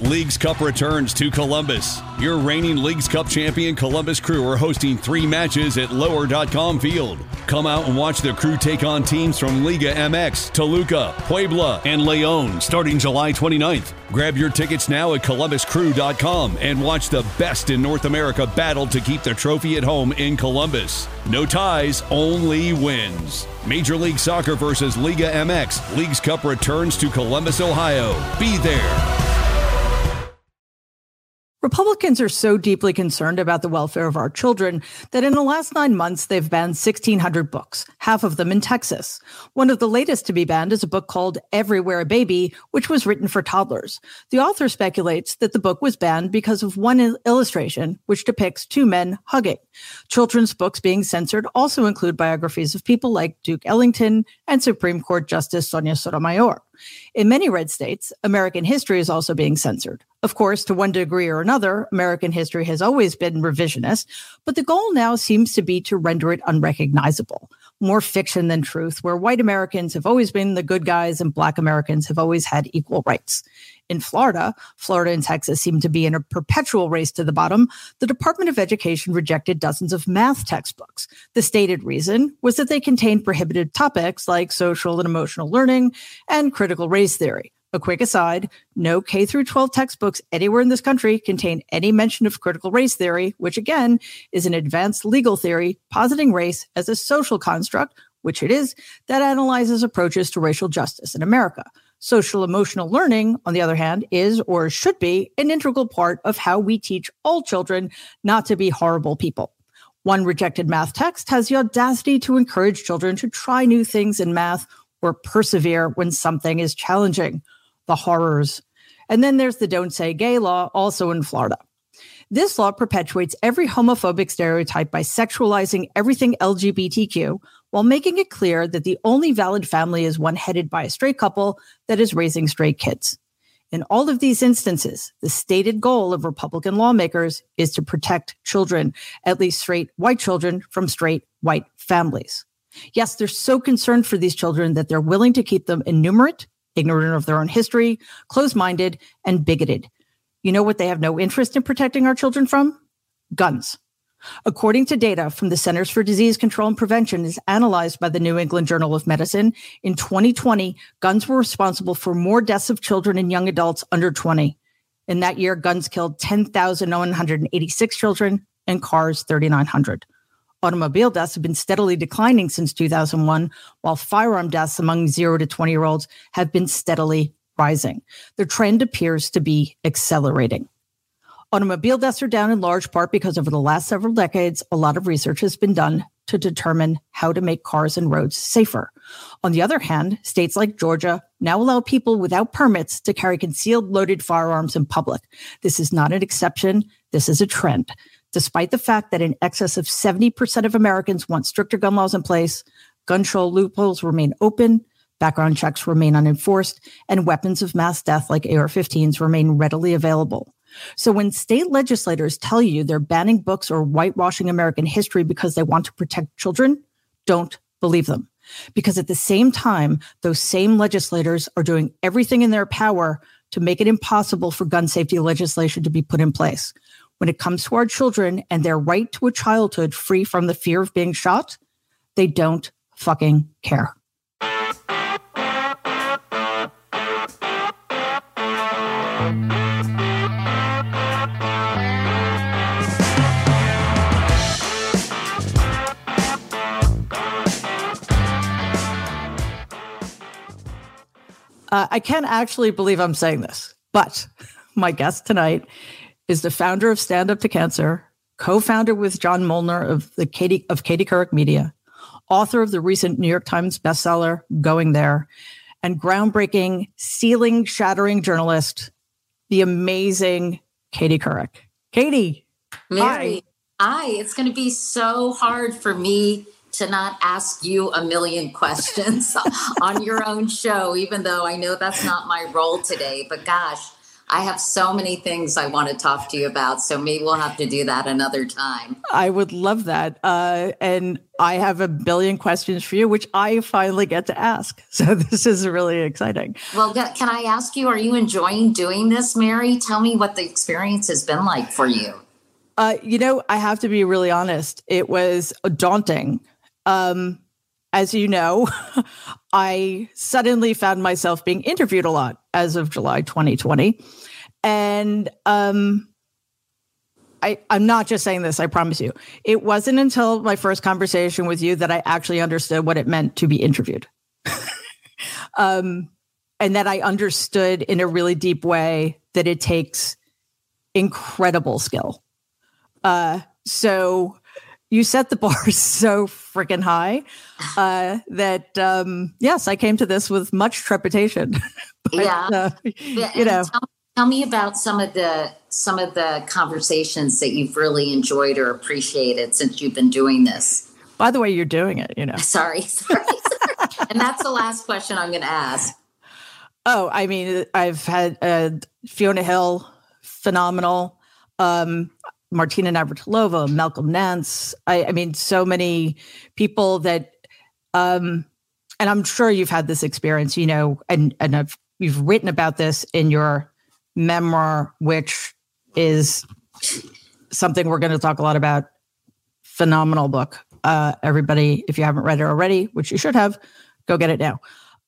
Leagues Cup returns to Columbus. Your reigning Leagues Cup champion Columbus Crew are hosting 3 matches at Lower.com Field. Come out and watch the Crew take on teams from Liga MX, Toluca, Puebla, and León starting July 29th. Grab your tickets now at ColumbusCrew.com and watch the best in North America battle to keep the trophy at home in Columbus. No ties, only wins. Major League Soccer versus Liga MX. Leagues Cup returns to Columbus, Ohio. Be there. Republicans are so deeply concerned about the welfare of our children that in the last 9 months, they've banned 1,600 books, half of them in Texas. One of the latest to be banned is a book called Everywhere a Baby, which was written for toddlers. The author speculates that the book was banned because of one illustration, which depicts 2 men hugging. Children's books being censored also include biographies of people like Duke Ellington and Supreme Court Justice Sonia Sotomayor. In many red states, American history is also being censored. Of course, to one degree or another, American history has always been revisionist, but the goal now seems to be to render it unrecognizable. More fiction than truth, where white Americans have always been the good guys and black Americans have always had equal rights. In Florida and Texas seem to be in a perpetual race to the bottom. The Department of Education rejected dozens of math textbooks. The stated reason was that they contained prohibited topics like social and emotional learning and critical race theory. A quick aside, no K-12 textbooks anywhere in this country contain any mention of critical race theory, which again is an advanced legal theory positing race as a social construct, which it is, that analyzes approaches to racial justice in America. Social emotional learning, on the other hand, is or should be an integral part of how we teach all children not to be horrible people. One rejected math text has the audacity to encourage children to try new things in math or persevere when something is challenging. The horrors. And then there's the Don't Say Gay law, also in Florida. This law perpetuates every homophobic stereotype by sexualizing everything LGBTQ while making it clear that the only valid family is one headed by a straight couple that is raising straight kids. In all of these instances, the stated goal of Republican lawmakers is to protect children, at least straight white children, from straight white families. Yes, they're so concerned for these children that they're willing to keep them ignorant of their own history, closed-minded, and bigoted. You know what they have no interest in protecting our children from? Guns. According to data from the Centers for Disease Control and Prevention, as analyzed by the New England Journal of Medicine, in 2020, guns were responsible for more deaths of children and young adults under 20. In that year, guns killed 10,186 children and cars 3,900. Automobile deaths have been steadily declining since 2001, while firearm deaths among 0 to 20-year-olds have been steadily rising. The trend appears to be accelerating. Automobile deaths are down in large part because over the last several decades, a lot of research has been done to determine how to make cars and roads safer. On the other hand, states like Georgia now allow people without permits to carry concealed loaded firearms in public. This is not an exception. This is a trend. Despite the fact that in excess of 70% of Americans want stricter gun laws in place, gun control loopholes remain open, background checks remain unenforced, and weapons of mass death like AR-15s remain readily available. So when state legislators tell you they're banning books or whitewashing American history because they want to protect children, don't believe them. Because at the same time, those same legislators are doing everything in their power to make it impossible for gun safety legislation to be put in place. When it comes to our children and their right to a childhood free from the fear of being shot, they don't fucking care. I can't actually believe I'm saying this, but my guest tonight is the founder of Stand Up to Cancer, co-founder with John Molnar of Katie Couric Media, author of the recent New York Times bestseller, Going There, and groundbreaking, ceiling-shattering journalist, the amazing Katie Couric. Katie, Mary, hi. It's going to be so hard for me to not ask you a million questions on your own show, even though I know that's not my role today. But gosh, I have so many things I want to talk to you about, so maybe we'll have to do that another time. I would love that. And I have a billion questions for you, which I finally get to ask. So this is really exciting. Well, can I ask you, are you enjoying doing this, Mary? Tell me what the experience has been like for you. I have to be really honest. It was daunting. As you know, I suddenly found myself being interviewed a lot as of July 2020. And I'm not just saying this, I promise you. It wasn't until my first conversation with you that I actually understood what it meant to be interviewed. And that I understood in a really deep way that it takes incredible skill. So you set the bar so freaking high that, yes, I came to this with much trepidation. But, Tell me about some of the conversations that you've really enjoyed or appreciated since you've been doing this. By the way, you're doing it, Sorry. And that's the last question I'm going to ask. Oh, I mean, I've had Fiona Hill, phenomenal. Martina Navratilova, Malcolm Nance. I mean, so many people that, and I'm sure you've had this experience, and you've written about this in your memoir, which is something we're going to talk a lot about. Phenomenal book. Everybody, if you haven't read it already, which you should have, go get it now.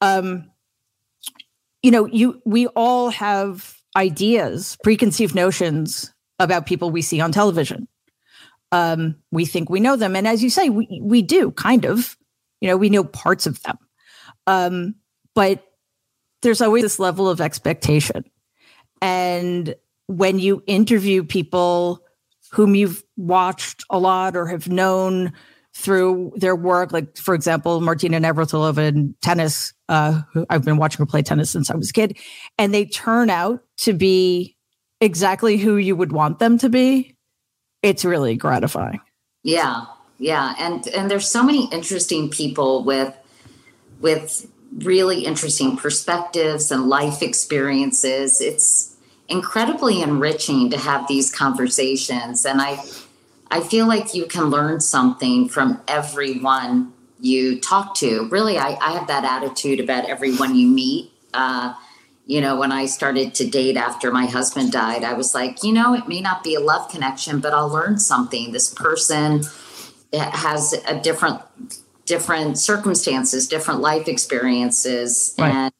We all have ideas, preconceived notions about people we see on television. We think we know them. And as you say, we do kind of, we know parts of them. But there's always this level of expectation. And when you interview people whom you've watched a lot or have known through their work, like, for example, Martina Navratilova in tennis, who I've been watching her play tennis since I was a kid, and they turn out to be exactly who you would want them to be, it's really gratifying. Yeah. And there's so many interesting people with really interesting perspectives and life experiences. It's incredibly enriching to have these conversations. And I feel like you can learn something from everyone you talk to. Really, I have that attitude about everyone you meet. When I started to date after my husband died, I was like, it may not be a love connection, but I'll learn something. This person has a different circumstances, different life experiences. Right.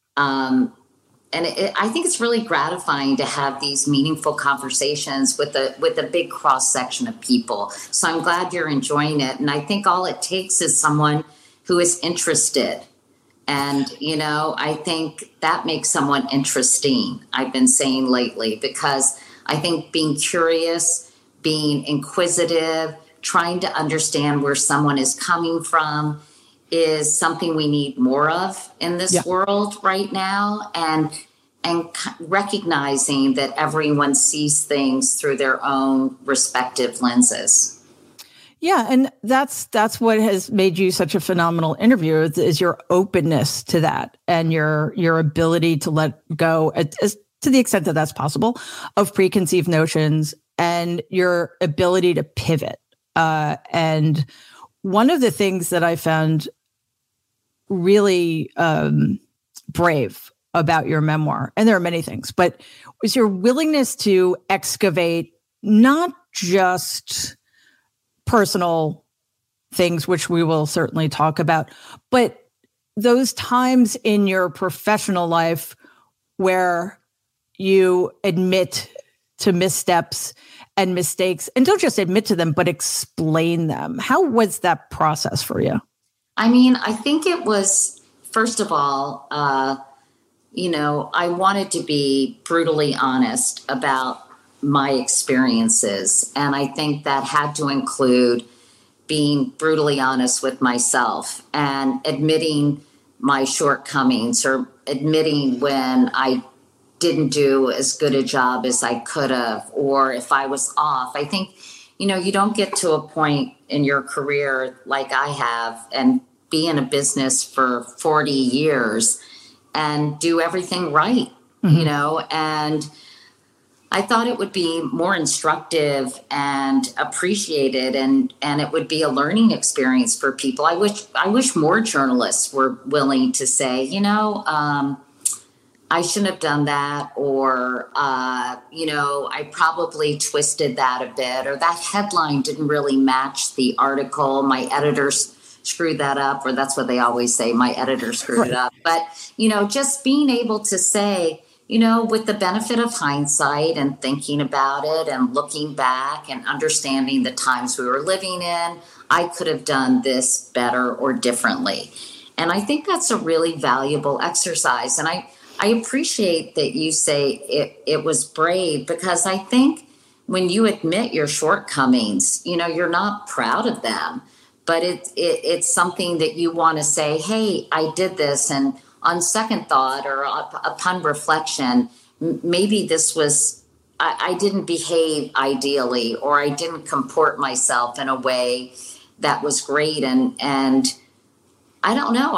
I think it's really gratifying to have these meaningful conversations with a big cross section of people. So I'm glad you're enjoying it. And I think all it takes is someone who is interested. And, I think that makes someone interesting, I've been saying lately, because I think being curious, being inquisitive, trying to understand where someone is coming from is something we need more of in this world right now. And recognizing that everyone sees things through their own respective lenses. Yeah, and that's what has made you such a phenomenal interviewer is your openness to that and your ability to let go, as to the extent that that's possible, of preconceived notions and your ability to pivot. And one of the things that I found really brave about your memoir, and there are many things, but was your willingness to excavate not just personal things, which we will certainly talk about, but those times in your professional life where you admit to missteps and mistakes, and don't just admit to them, but explain them. How was that process for you? I mean, I think it was, first of all, I wanted to be brutally honest about my experiences. And I think that had to include being brutally honest with myself and admitting my shortcomings or admitting when I didn't do as good a job as I could have, or if I was off. I think, you don't get to a point in your career like I have and be in a business for 40 years and do everything right you know, and I thought it would be more instructive and appreciated, and it would be a learning experience for people. I wish more journalists were willing to say, you know, I shouldn't have done that, or, you know, I probably twisted that a bit, or that headline didn't really match the article. My editors screwed that up, or that's what they always say, my editor screwed it up. But, you know, just being able to say, you know, with the benefit of hindsight and thinking about it and looking back and understanding the times we were living in, I could have done this better or differently. And I think that's a really valuable exercise. And I appreciate that you say it was brave, because I think when you admit your shortcomings, you know, you're not proud of them, but it's something that you want to say, hey, I did this, and on second thought or upon reflection, maybe this was, I didn't behave ideally, or I didn't comport myself in a way that was great. And I don't know.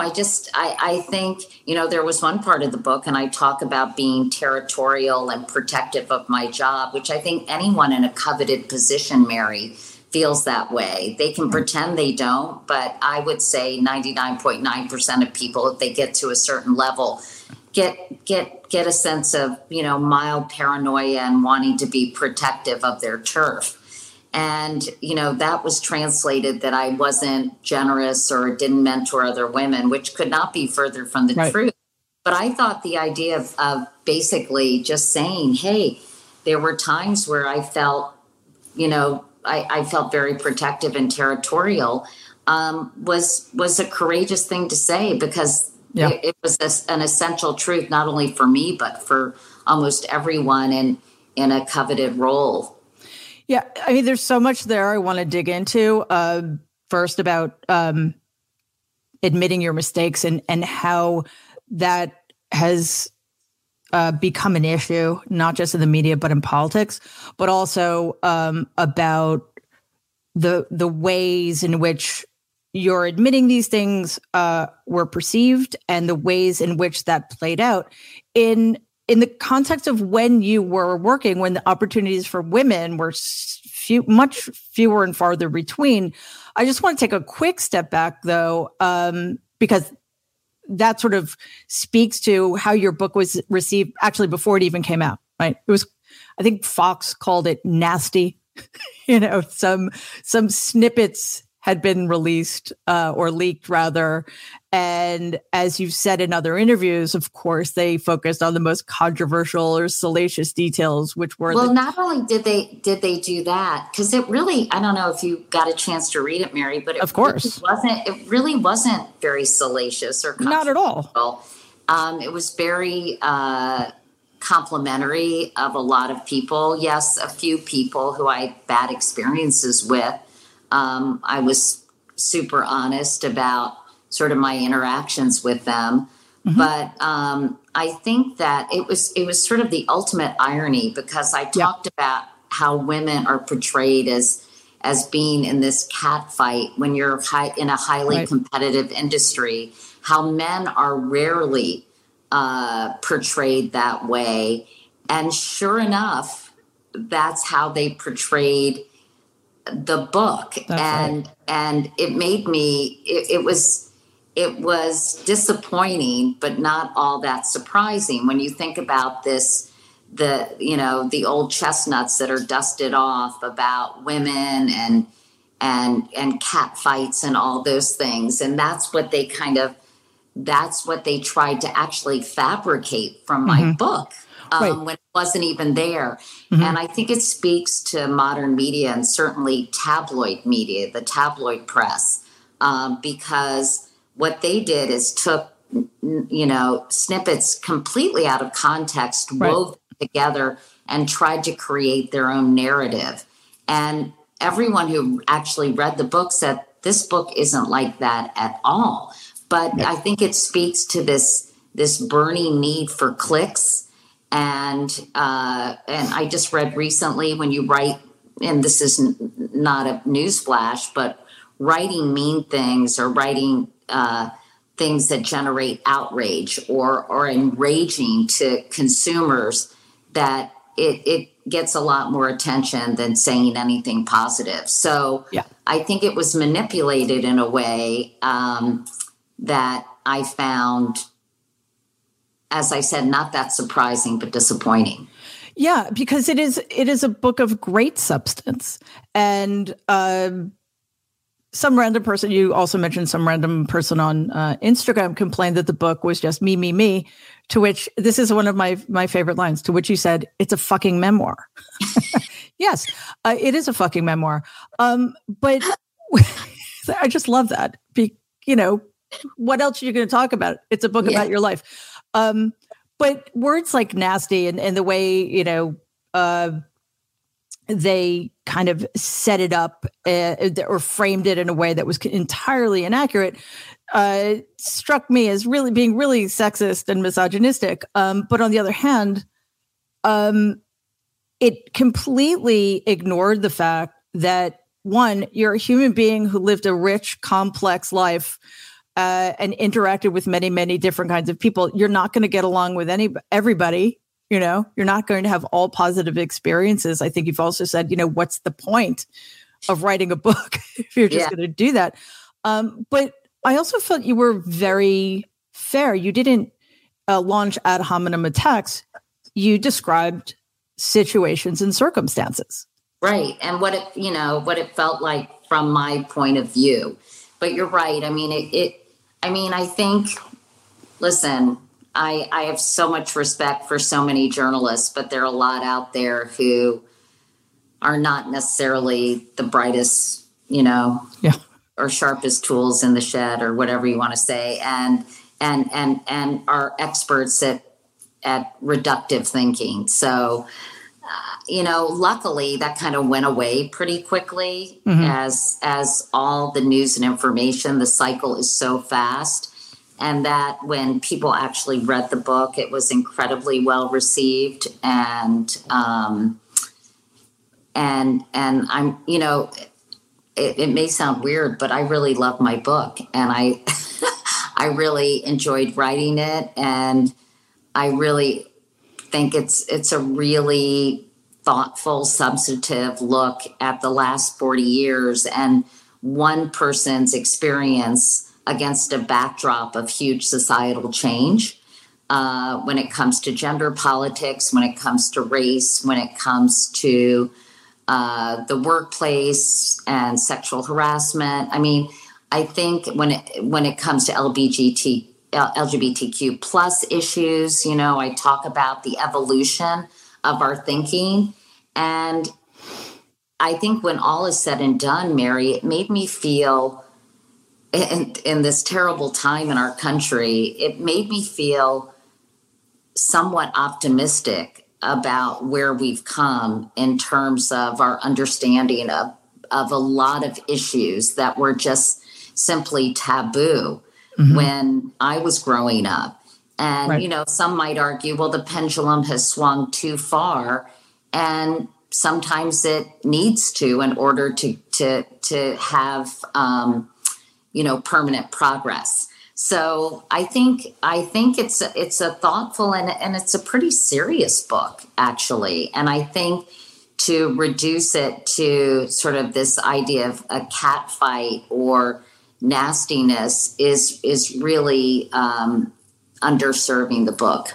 I think, you know, there was one part of the book, and I talk about being territorial and protective of my job, which I think anyone in a coveted position, Mary, feels that way. They can pretend they don't, but I would say 99.9% of people, if they get to a certain level, get a sense of, you know, mild paranoia and wanting to be protective of their turf. And, you know, that was translated that I wasn't generous or didn't mentor other women, which could not be further from the truth. But I thought the idea of basically just saying, hey, there were times where I felt, you know, I felt very protective and territorial, was a courageous thing to say, because it was an essential truth, not only for me, but for almost everyone in a coveted role. Yeah, I mean, there's so much there I want to dig into. First, about admitting your mistakes and how that has become an issue, not just in the media, but in politics, but also about the ways in which you're admitting these things were perceived, and the ways in which that played out in the context of when you were working, when the opportunities for women were much fewer and farther between. I just want to take a quick step back, though, because that sort of speaks to how your book was received actually before it even came out, right? It was, I think Fox called it nasty. You know, some snippets had been released or leaked rather. And as you've said in other interviews, of course, they focused on the most controversial or salacious details, which were not only did they do that, because it really, I don't know if you got a chance to read it, Mary, but it really wasn't very salacious or not at all. It was very complimentary of a lot of people. Yes, a few people who I had bad experiences with. I was super honest about sort of my interactions with them. Mm-hmm. But I think that it was sort of the ultimate irony, because I talked about how women are portrayed as being in this cat fight when you're in a highly competitive industry, how men are rarely portrayed that way. And sure enough, that's how they portrayed the book. And it made me, it was disappointing, but not all that surprising when you think about this, the old chestnuts that are dusted off about women and cat fights and all those things. And that's what they tried to actually fabricate from my book. When it wasn't even there. Mm-hmm. And I think it speaks to modern media, and certainly tabloid media, the tabloid press, because what they did is took, snippets completely out of context, wove them together, and tried to create their own narrative. And everyone who actually read the book said, this book isn't like that at all. But I think it speaks to this burning need for clicks. And I just read recently, when you write, and this is not a newsflash, but writing mean things or writing things that generate outrage or enraging to consumers, that it gets a lot more attention than saying anything positive. So I think it was manipulated in a way that I found, as I said, not that surprising, but disappointing. Yeah, because it is a book of great substance. And some random person, you also mentioned some random person on Instagram complained that the book was just me, to which, this is one of my favorite lines, to which you said, it's a fucking memoir. Yes, it is a fucking memoir. But I just love that. What else are you going to talk about? It's a book about your life. But words like nasty and the way, they kind of set it up or framed it in a way that was entirely inaccurate, struck me as really being really sexist and misogynistic. But on the other hand, it completely ignored the fact that, one, you're a human being who lived a rich, complex life and interacted with many, many different kinds of people. You're not going to get along with everybody. You're not going to have all positive experiences. I think you've also said, what's the point of writing a book if you're just going to do that? But I also felt you were very fair. You didn't launch ad hominem attacks. You described situations and circumstances. Right. And what it felt like from my point of view. But you're right. I mean, I think, listen, I have so much respect for so many journalists, but there are a lot out there who are not necessarily the brightest, or sharpest tools in the shed, or whatever you want to say, and are experts at reductive thinking. So, luckily that kind of went away pretty quickly, as all the news and information, the cycle is so fast. And that when people actually read the book, it was incredibly well received. And I'm, it may sound weird, but I really love my book, and I really enjoyed writing it. And I really think it's a really thoughtful, substantive look at the last 40 years and one person's experience against a backdrop of huge societal change, when it comes to gender politics, when it comes to race, when it comes to the workplace and sexual harassment. I mean, I think when it comes to LGBTQ plus issues, I talk about the evolution of our thinking. And I think when all is said and done, Mary, it made me feel, in this terrible time in our country, it made me feel somewhat optimistic about where we've come in terms of our understanding of a lot of issues that were just simply taboo when I was growing up. And, right. Some might argue, well, the pendulum has swung too far, and sometimes it needs to in order to have permanent progress. So I think it's a thoughtful and it's a pretty serious book, actually. And I think to reduce it to sort of this idea of a cat fight or nastiness is really underserving the book.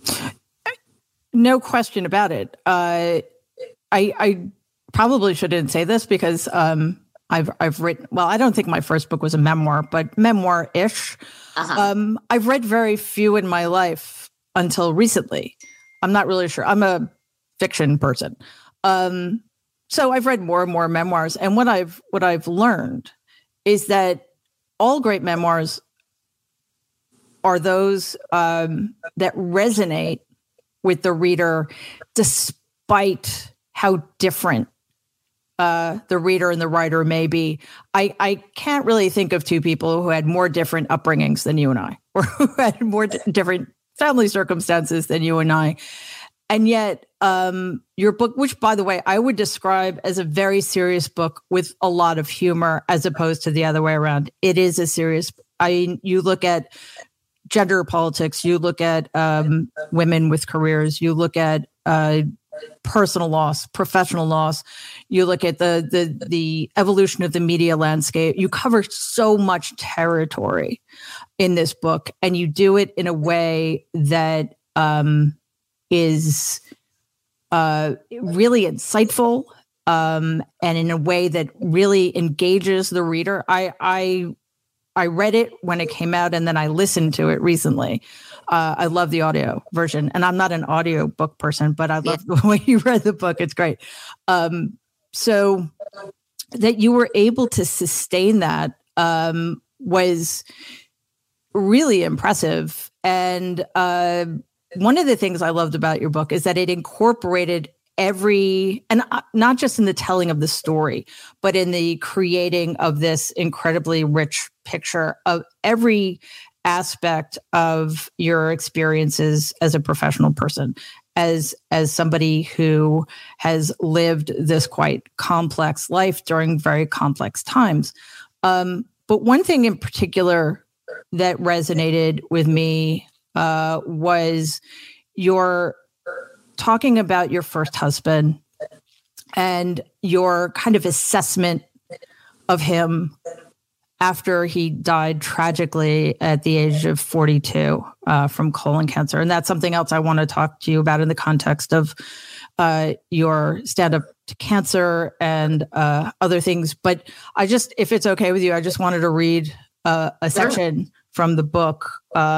No question about it. I probably shouldn't say this because I've written, well, I don't think my first book was a memoir, but memoir-ish. I've read very few in my life until recently. I'm not really sure. I'm a fiction person. So I've read more and more memoirs. And what I've learned is that all great memoirs are those that resonate with the reader despite how different the reader and the writer may be. I can't really think of two people who had more different upbringings than you and I, or who had more different family circumstances than you and I. And yet your book, which, by the way, I would describe as a very serious book with a lot of humor, as opposed to the other way around. It is a serious You look at gender politics, you look at women with careers, you look at personal loss, professional loss, you look at the evolution of the media landscape. You cover so much territory in this book, and you do it in a way that is really insightful, and in a way that really engages the reader. I read it when it came out, and then I listened to it recently. I love the audio version, and I'm not an audio book person, but I love the way you read the book. It's great. So that you were able to sustain that was really impressive. And one of the things I loved about your book is that it incorporated and not just in the telling of the story, but in the creating of this incredibly rich picture of every aspect of your experiences as a professional person, as somebody who has lived this quite complex life during very complex times. But one thing in particular that resonated with me was your talking about your first husband and your kind of assessment of him after he died tragically at the age of 42 from colon cancer. And that's something else I want to talk to you about in the context of your stand-up to cancer and other things. But if it's okay with you, I just wanted to read a section from the book.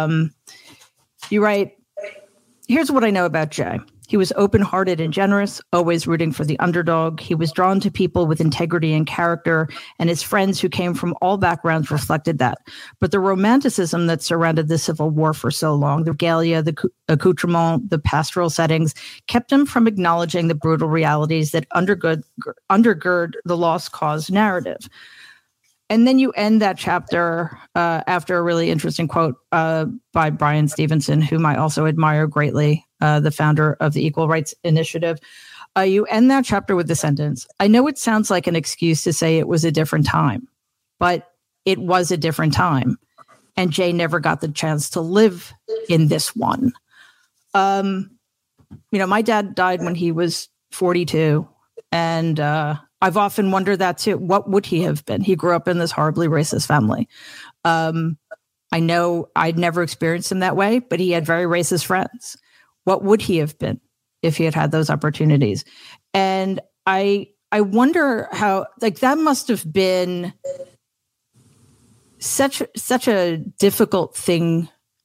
You write, "Here's what I know about Jay. He was open-hearted and generous, always rooting for the underdog. He was drawn to people with integrity and character, and his friends who came from all backgrounds reflected that. But the romanticism that surrounded the Civil War for so long, the regalia, the accoutrement, the pastoral settings, kept him from acknowledging the brutal realities that undergird the lost cause narrative." And then you end that chapter after a really interesting quote by Brian Stevenson, whom I also admire greatly, the founder of the Equal Rights Initiative. You end that chapter with the sentence, "I know it sounds like an excuse to say it was a different time, but it was a different time. And Jay never got the chance to live in this one." My dad died when he was 42. And I've often wondered that too. What would he have been? He grew up in this horribly racist family. I know I'd never experienced him that way, but he had very racist friends. What would he have been if he had had those opportunities? And I wonder how, that must have been such a difficult thing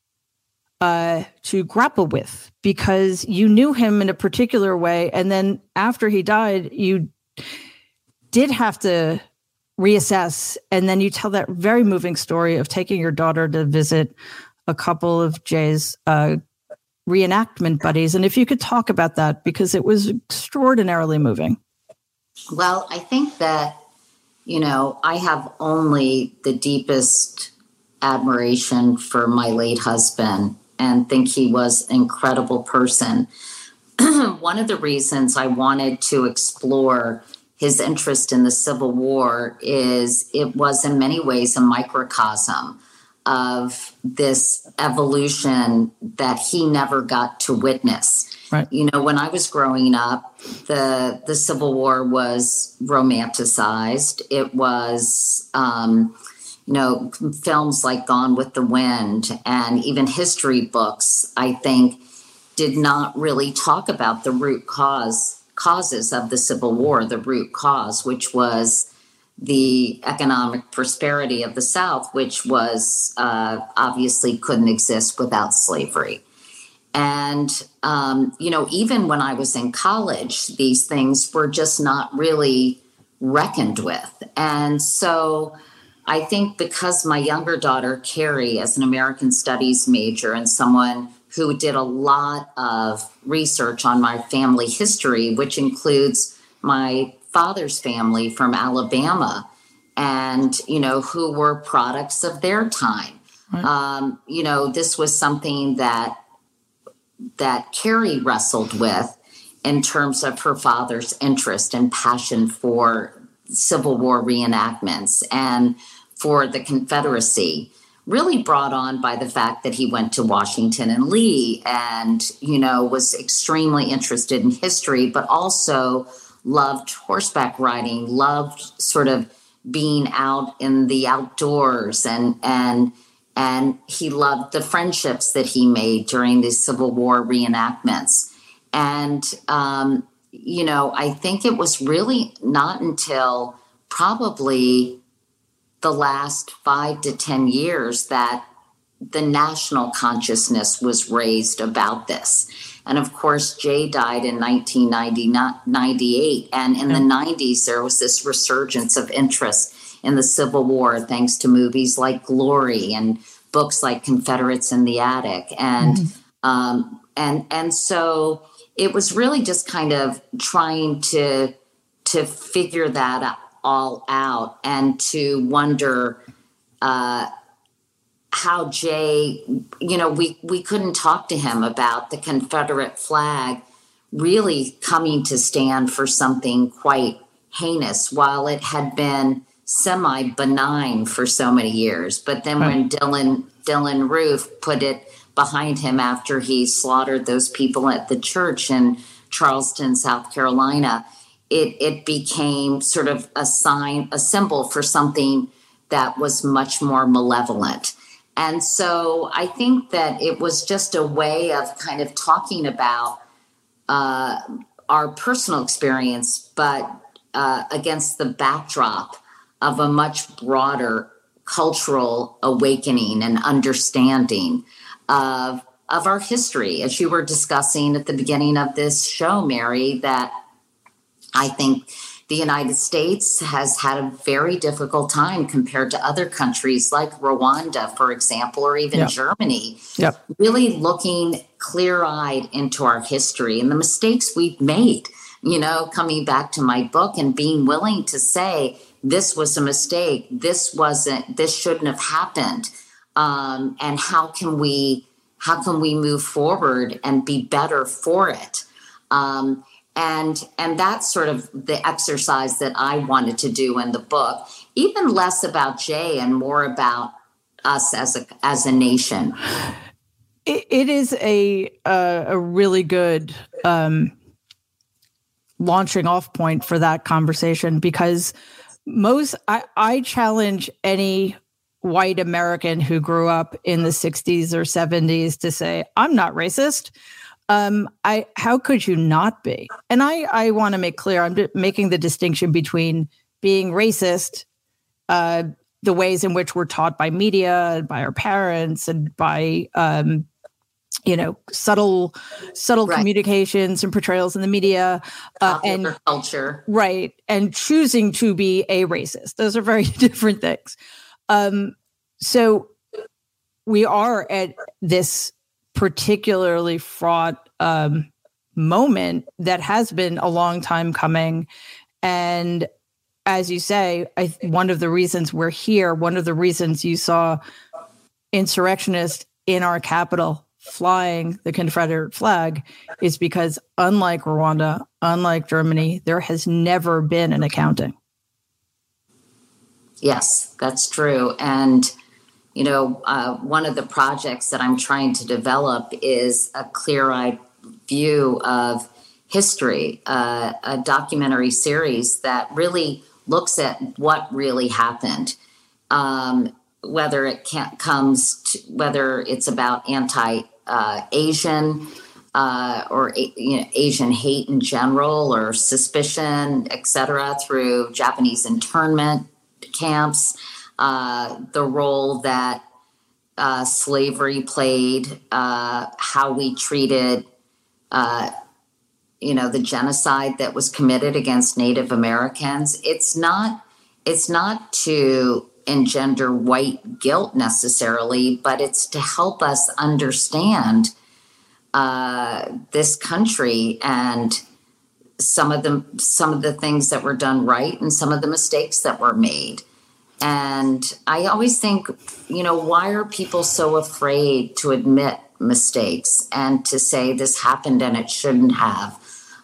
to grapple with, because you knew him in a particular way. And then after he died, you did have to reassess. And then you tell that very moving story of taking your daughter to visit a couple of Jay's reenactment buddies. And if you could talk about that, because it was extraordinarily moving. Well, I think that, I have only the deepest admiration for my late husband and think he was an incredible person. One of the reasons I wanted to explore his interest in the Civil War is it was in many ways a microcosm of this evolution that he never got to witness. Right. When I was growing up, the Civil War was romanticized. It was, films like Gone with the Wind and even history books, I think, did not really talk about the root causes of the Civil War, the root cause, which was the economic prosperity of the South, which was obviously couldn't exist without slavery. And, even when I was in college, these things were just not really reckoned with. And so I think because my younger daughter, Carrie, as an American Studies major and someone who did a lot of research on my family history, which includes my father's family from Alabama and, who were products of their time. Right. This was something that Carrie wrestled with in terms of her father's interest and passion for Civil War reenactments and for the Confederacy, really brought on by the fact that he went to Washington and Lee and, was extremely interested in history, but also loved horseback riding, loved sort of being out in the outdoors, and he loved the friendships that he made during the Civil War reenactments. And, I think it was really not until probably the last 5 to 10 years that the national consciousness was raised about this. And of course, Jay died in 1998. And in the 90s, there was this resurgence of interest in the Civil War, thanks to movies like Glory and books like Confederates in the Attic. And, and so it was really just kind of trying to figure that all out and to wonder, how Jay, we couldn't talk to him about the Confederate flag really coming to stand for something quite heinous, while it had been semi-benign for so many years. But then when Dylan Roof put it behind him after he slaughtered those people at the church in Charleston, South Carolina, it became sort of a symbol for something that was much more malevolent. And so I think that it was just a way of kind of talking about our personal experience, but against the backdrop of a much broader cultural awakening and understanding of our history. As you were discussing at the beginning of this show, Mary, that I think the United States has had a very difficult time compared to other countries like Rwanda, for example, or even Germany, really looking clear-eyed into our history and the mistakes we've made, coming back to my book and being willing to say, this was a mistake, this shouldn't have happened. And how can we move forward and be better for it? And that's sort of the exercise that I wanted to do in the book, even less about Jay and more about us as a nation. It is a really good launching off point for that conversation, because I challenge any white American who grew up in the 60s or 70s to say, I'm not racist. How could you not be? And I want to make clear, I'm making the distinction between being racist, the ways in which we're taught by media, by our parents, and by, subtle communications and portrayals in the media, and culture. Right. And choosing to be a racist. Those are very different things. So we are at this particularly fraught moment that has been a long time coming. And as you say, one of the reasons we're here, one of the reasons you saw insurrectionists in our capital flying the Confederate flag is because, unlike Rwanda, unlike Germany, there has never been an accounting. Yes, that's true. And one of the projects that I'm trying to develop is a clear-eyed view of history, a documentary series that really looks at what really happened, whether it's about anti-Asian or Asian hate in general, or suspicion, et cetera, through Japanese internment camps. The role that slavery played, how we treated, the genocide that was committed against Native Americans. It's not to engender white guilt necessarily, but it's to help us understand this country and some of the things that were done right and some of the mistakes that were made. And I always think, why are people so afraid to admit mistakes and to say this happened and it shouldn't have?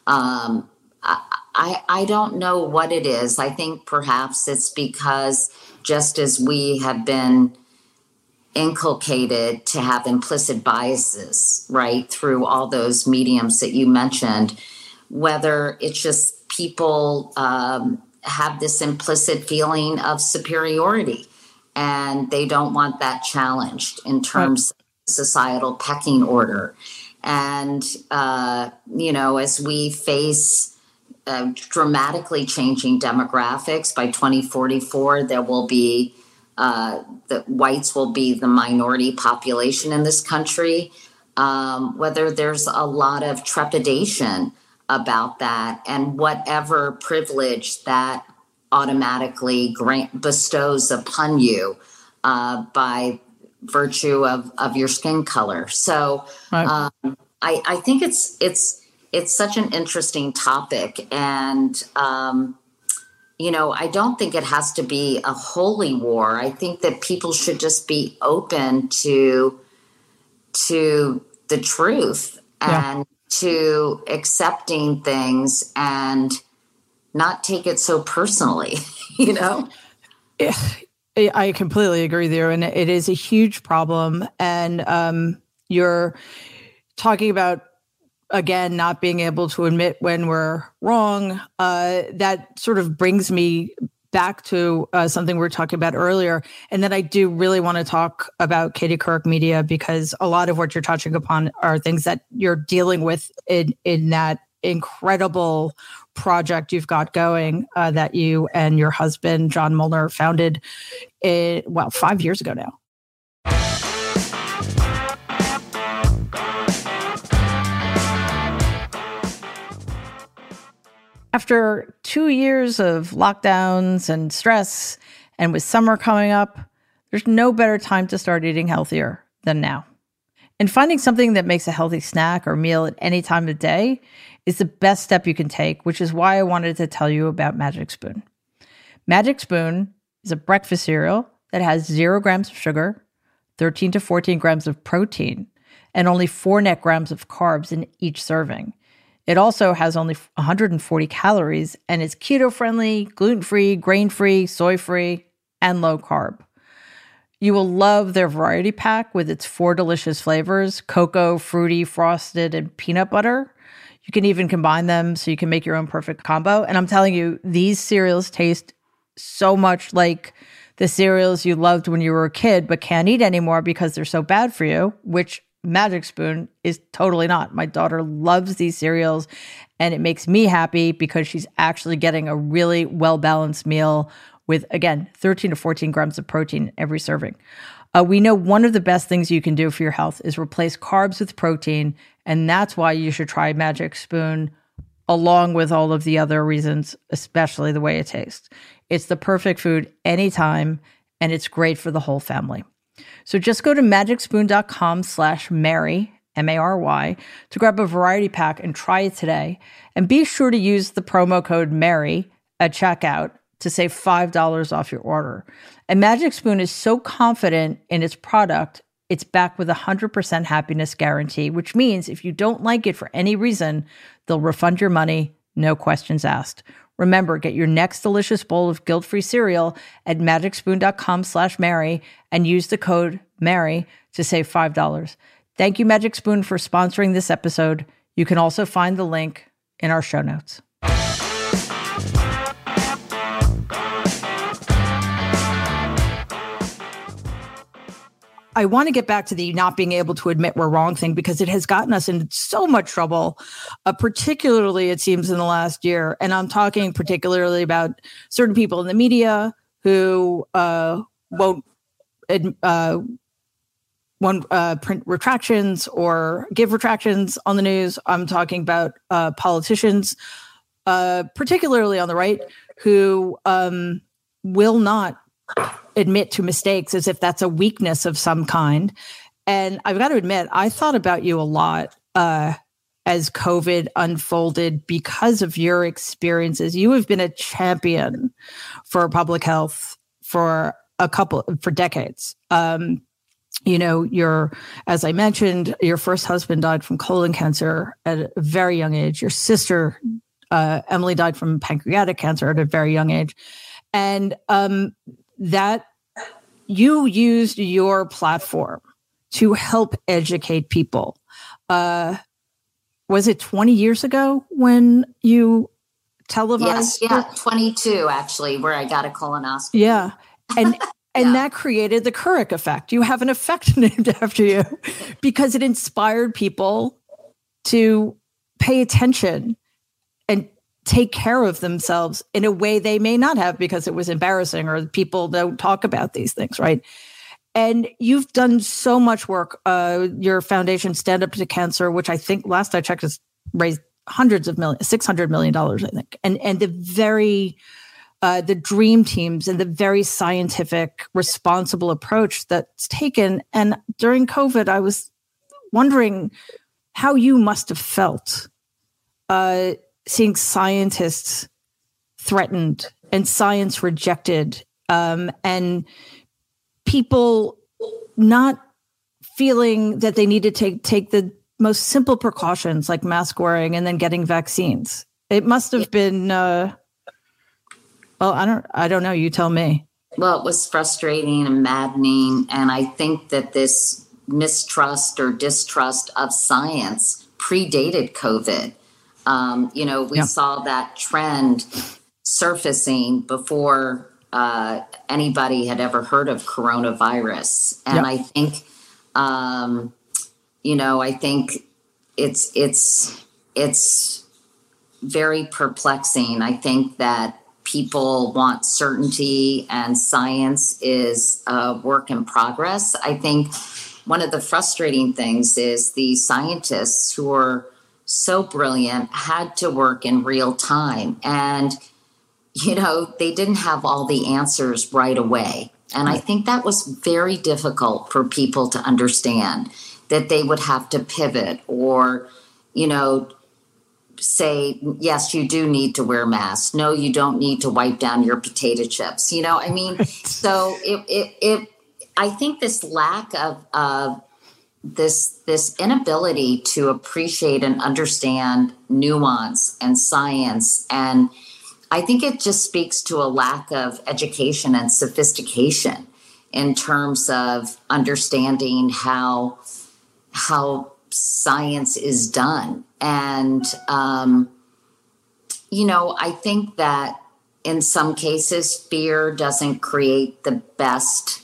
I don't know what it is. I think perhaps it's because, just as we have been inculcated to have implicit biases, right, through all those mediums that you mentioned, whether it's just people have this implicit feeling of superiority and they don't want that challenged in terms of societal pecking order. And, as we face dramatically changing demographics, by 2044, there will be the whites will be the minority population in this country, whether there's a lot of trepidation about that and whatever privilege that automatically bestows upon you by virtue of your skin color. So I think it's such an interesting topic. And, I don't think it has to be a holy war. I think that people should just be open to the truth and to accepting things and not take it so personally, I completely agree there. And it is a huge problem. And you're talking about, again, not being able to admit when we're wrong. That sort of brings me back to something we were talking about earlier. And then I do really want to talk about Katie Couric Media, because a lot of what you're touching upon are things that you're dealing with in that incredible project you've got going that you and your husband, John Molnar, founded 5 years ago now. After 2 years of lockdowns and stress, and with summer coming up, there's no better time to start eating healthier than now. And finding something that makes a healthy snack or meal at any time of day is the best step you can take, which is why I wanted to tell you about Magic Spoon. Magic Spoon is a breakfast cereal that has 0 grams of sugar, 13 to 14 grams of protein, and only 4 net grams of carbs in each serving. It also has only 140 calories and is keto-friendly, gluten-free, grain-free, soy-free, and low-carb. You will love their variety pack with its 4 delicious flavors: cocoa, fruity, frosted, and peanut butter. You can even combine them so you can make your own perfect combo. And I'm telling you, these cereals taste so much like the cereals you loved when you were a kid but can't eat anymore because they're so bad for you, which Magic Spoon is totally not. My daughter loves these cereals, and it makes me happy because she's actually getting a really well-balanced meal with, again, 13 to 14 grams of protein every serving. We know one of the best things you can do for your health is replace carbs with protein, and that's why you should try Magic Spoon along with all of the other reasons, especially the way it tastes. It's the perfect food anytime, and it's great for the whole family. So just go to magicspoon.com/Mary, Mary, to grab a variety pack and try it today. And be sure to use the promo code Mary at checkout to save $5 off your order. And Magic Spoon is so confident in its product, it's backed with a 100% happiness guarantee, which means if you don't like it for any reason, they'll refund your money, no questions asked. Remember, get your next delicious bowl of guilt-free cereal at magicspoon.com/Mary and use the code Mary to save $5. Thank you, Magic Spoon, for sponsoring this episode. You can also find the link in our show notes. I want to get back to the not being able to admit we're wrong thing, because it has gotten us in so much trouble, particularly, it seems, in the last year. And I'm talking particularly about certain people in the media who won't print retractions or give retractions on the news. I'm talking about politicians, particularly on the right, who will not admit to mistakes as if that's a weakness of some kind. And I've got to admit, I thought about you a lot as COVID unfolded because of your experiences. You have been a champion for public health for decades. As I mentioned, your first husband died from colon cancer at a very young age. Your sister, Emily, died from pancreatic cancer at a very young age. And that you used your platform to help educate people. Was it 20 years ago when you televised? Yes, 22 actually, where I got a colonoscopy. Yeah. And that created the Couric effect. You have an effect named after you because it inspired people to pay attention and take care of themselves in a way they may not have because it was embarrassing or people don't talk about these things, right? And you've done so much work. Your foundation, Stand Up to Cancer, which I think last I checked has raised hundreds of millions, $600 million, I think. And the dream teams and the very scientific, responsible approach that's taken. And during COVID, I was wondering how you must have felt seeing scientists threatened and science rejected, and people not feeling that they need to take the most simple precautions like mask wearing and then getting vaccines. It must have been, well, I don't know. You tell me. Well, it was frustrating and maddening. And I think that this mistrust or distrust of science predated COVID. We saw that trend surfacing before anybody had ever heard of coronavirus. And I think, I think it's very perplexing. I think that people want certainty and science is a work in progress. I think one of the frustrating things is the scientists who are so brilliant had to work in real time. And, they didn't have all the answers right away. And I think that was very difficult for people to understand, that they would have to pivot or, say, yes, you do need to wear masks. No, you don't need to wipe down your potato chips. So I think this lack of this inability to appreciate and understand nuance and science, and I think it just speaks to a lack of education and sophistication in terms of understanding how science is done. And, I think that in some cases, fear doesn't create the best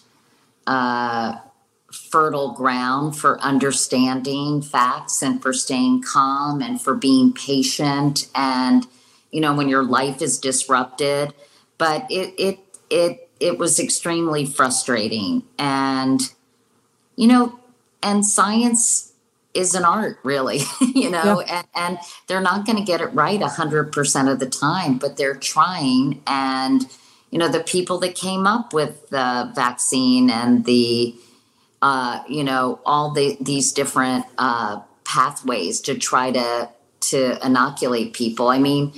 fertile ground for understanding facts and for staying calm and for being patient and, when your life is disrupted. But it was extremely frustrating. And, and science is an art, really, and they're not going to get it right 100% of the time, but they're trying. And, the people that came up with the vaccine and the, all these different pathways to try to inoculate people. I mean,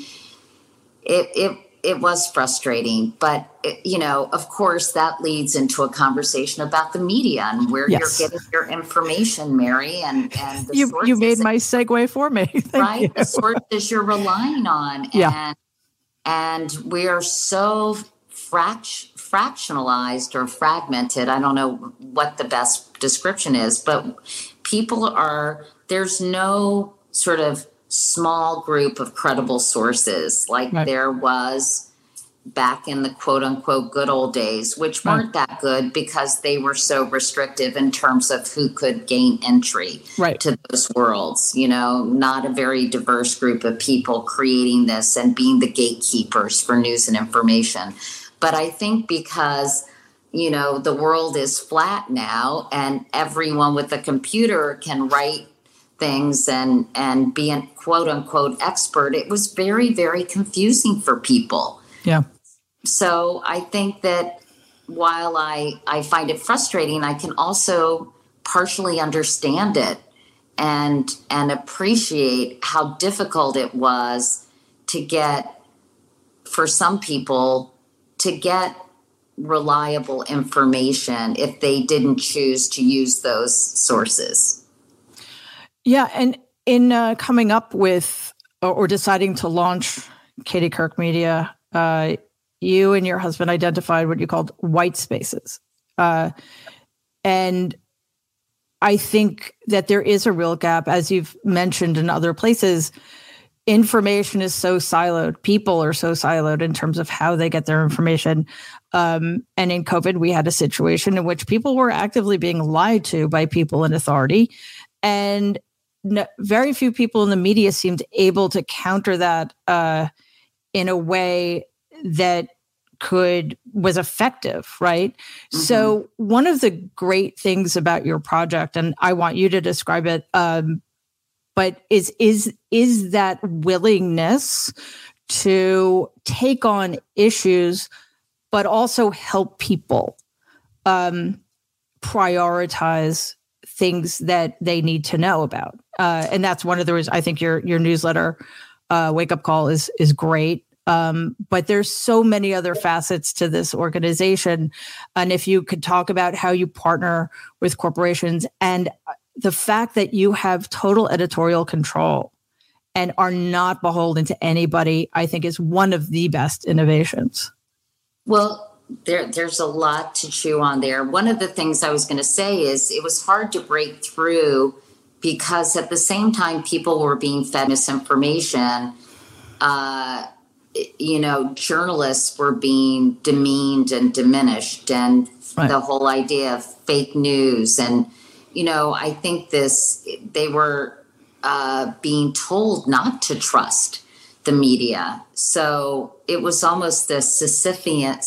it was frustrating, but of course that leads into a conversation about the media and where you're getting your information, Mary, and the you made my segue for me. Right. You. The sources you're relying on. And we are so fractionalized or fragmented. I don't know what the best description is, but there's no sort of small group of credible sources like there was back in the quote unquote good old days, which weren't that good because they were so restrictive in terms of who could gain entry to those worlds, not a very diverse group of people creating this and being the gatekeepers for news and information. But I think because, the world is flat now and everyone with a computer can write things and be a quote unquote expert, it was very, very confusing for people. Yeah. So I think that while I find it frustrating, I can also partially understand it and appreciate how difficult it was for some people to get reliable information if they didn't choose to use those sources. Yeah. And in coming up with or deciding to launch Katie Couric Media, you and your husband identified what you called white spaces. And I think that there is a real gap, as you've mentioned in other places. Information is so siloed. People are so siloed in terms of how they get their information. And in COVID, we had a situation in which people were actively being lied to by people in authority. And very few people in the media seemed able to counter that in a way that was effective, right? Mm-hmm. So one of the great things about your project, and I want you to describe it, but is that willingness to take on issues, but also help people prioritize things that they need to know about. And that's one of the reasons I think your newsletter, Wake Up Call, is great. But there's so many other facets to this organization. And if you could talk about how you partner with corporations and the fact that you have total editorial control and are not beholden to anybody, I think is one of the best innovations. Well, there's a lot to chew on there. One of the things I was going to say is it was hard to break through because at the same time people were being fed misinformation. Journalists were being demeaned and diminished, and right. The whole idea of fake news. And, I think they were being told not to trust the media. So it was almost a Sisyphean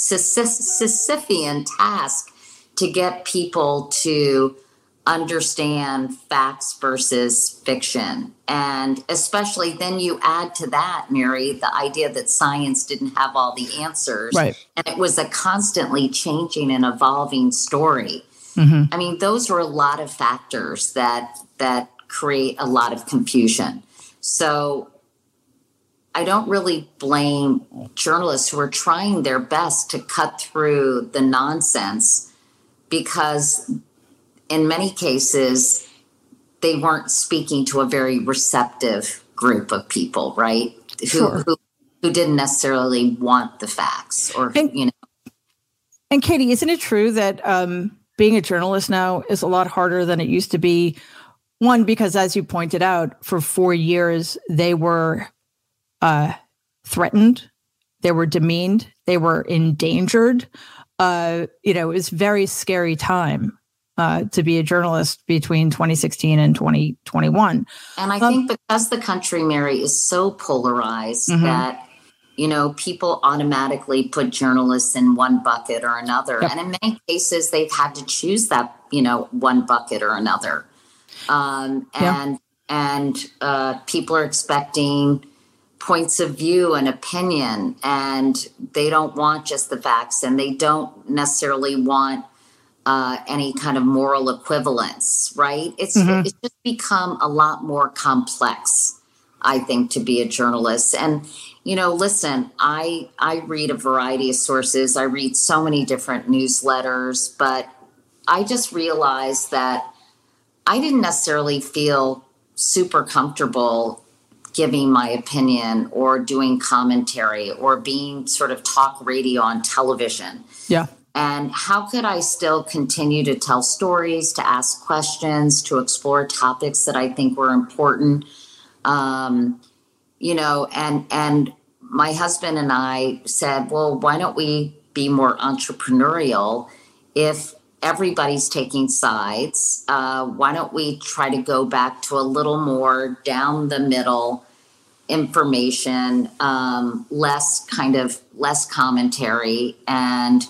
task to get people to understand facts versus fiction. And especially then you add to that, Mary, the idea that science didn't have all the answers. Right. And it was a constantly changing and evolving story. Mm-hmm. I mean, those were a lot of factors that create a lot of confusion. So I don't really blame journalists who are trying their best to cut through the nonsense, because in many cases, they weren't speaking to a very receptive group of people, right? Sure. Who didn't necessarily want the facts And Katie, isn't it true that being a journalist now is a lot harder than it used to be? One, because as you pointed out, for 4 years, they were threatened, they were demeaned, they were endangered. It was a very scary time to be a journalist between 2016 and 2021. And I think because the country, Mary, is so polarized mm-hmm. that, people automatically put journalists in one bucket or another. Yep. And in many cases, they've had to choose that, one bucket or another. And people are expecting points of view and opinion, and they don't want just the facts, and they don't necessarily want any kind of moral equivalence, right? It's just become a lot more complex, I think, to be a journalist. And, listen, I read a variety of sources. I read so many different newsletters, but I just realized that I didn't necessarily feel super comfortable giving my opinion or doing commentary or being sort of talk radio on television. Yeah. And how could I still continue to tell stories, to ask questions, to explore topics that I think were important? And my husband and I said, well, why don't we be more entrepreneurial? If everybody's taking sides, why don't we try to go back to a little more down the middle information, less commentary, and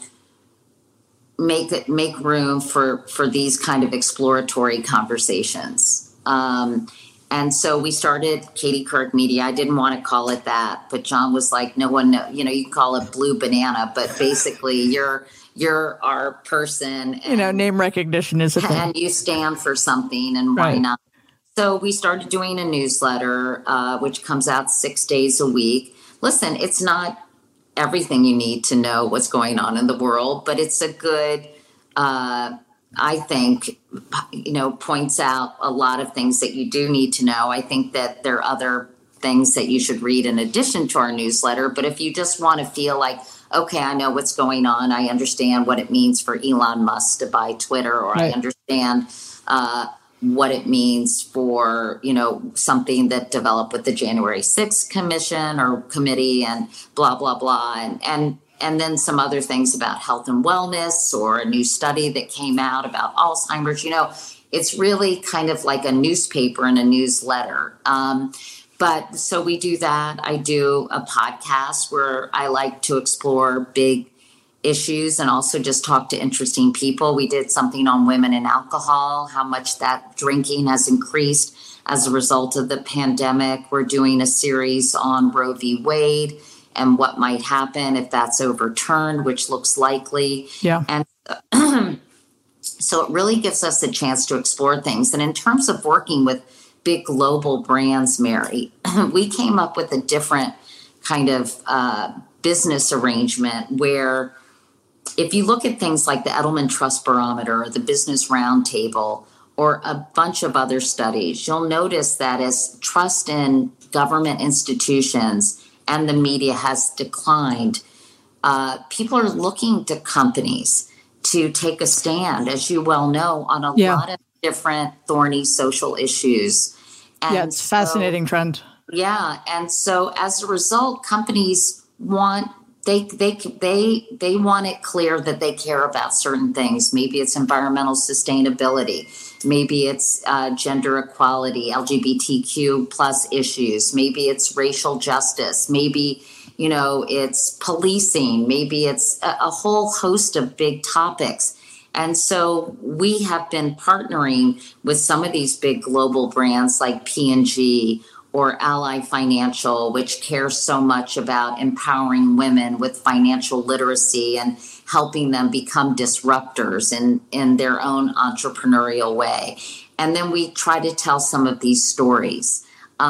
make room for these kind of exploratory conversations. And so we started Katie Couric Media. I didn't want to call it that, but John was like, no one knows, you can call it Blue Banana, but basically you're our person. And, name recognition is a thing. And you stand for something, and why not? So we started doing a newsletter, which comes out 6 days a week. Listen, it's not everything you need to know what's going on in the world, but it's a good, I think, points out a lot of things that you do need to know. I think that there are other things that you should read in addition to our newsletter. But if you just want to feel like, okay, I know what's going on. I understand what it means for Elon Musk to buy Twitter, or I understand what it means for, something that developed with the January 6th Commission or committee and blah, blah, blah. And then some other things about health and wellness, or a new study that came out about Alzheimer's. It's really kind of like a newspaper and a newsletter. But so we do that. I do a podcast where I like to explore big issues and also just talk to interesting people. We did something on women and alcohol, how much that drinking has increased as a result of the pandemic. We're doing a series on Roe v. Wade and what might happen if that's overturned, which looks likely. Yeah. And so it really gives us a chance to explore things. And in terms of working with big global brands, Mary, we came up with a different kind of business arrangement where if you look at things like the Edelman Trust Barometer or the Business Roundtable or a bunch of other studies, you'll notice that as trust in government institutions and the media has declined, people are looking to companies to take a stand, as you well know, on a lot of different thorny social issues. And it's a fascinating trend. Yeah. And so as a result, companies want they want it clear that they care about certain things. Maybe it's environmental sustainability. Maybe it's gender equality, LGBTQ plus issues. Maybe it's racial justice. Maybe, it's policing. Maybe it's a whole host of big topics. And so we have been partnering with some of these big global brands like P&G or Ally Financial, which cares so much about empowering women with financial literacy and helping them become disruptors in their own entrepreneurial way. And then we try to tell some of these stories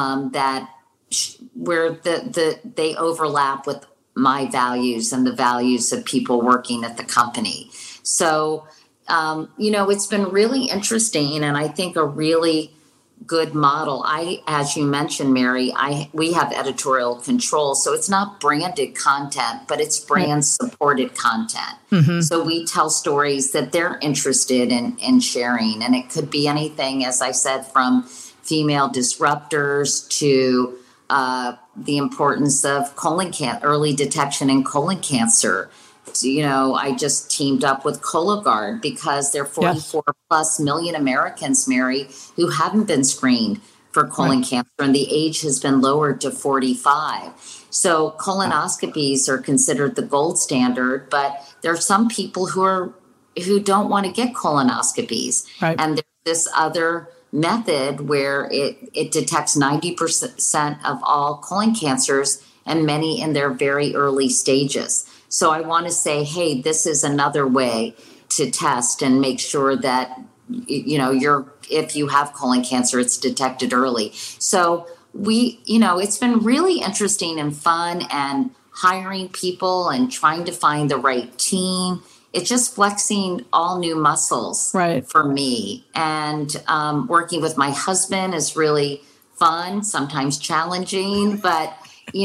where they overlap with my values and the values of people working at the company. So, it's been really interesting, and I think a really good model. As you mentioned, Mary, we have editorial control, so it's not branded content, but it's brand supported content. Mm-hmm. So we tell stories that they're interested in sharing, and it could be anything, as I said, from female disruptors to the importance of early detection in colon cancer. I just teamed up with Cologuard because there are 44 plus million Americans, Mary, who haven't been screened for colon cancer, and the age has been lowered to 45. So colonoscopies are considered the gold standard, but there are some people who don't want to get colonoscopies. Right. And there's this other method where it detects 90% of all colon cancers, and many in their very early stages. So I want to say, hey, this is another way to test and make sure that, if you have colon cancer, it's detected early. So it's been really interesting and fun, and hiring people and trying to find the right team. It's just flexing all new muscles for me. And working with my husband is really fun, sometimes challenging, but,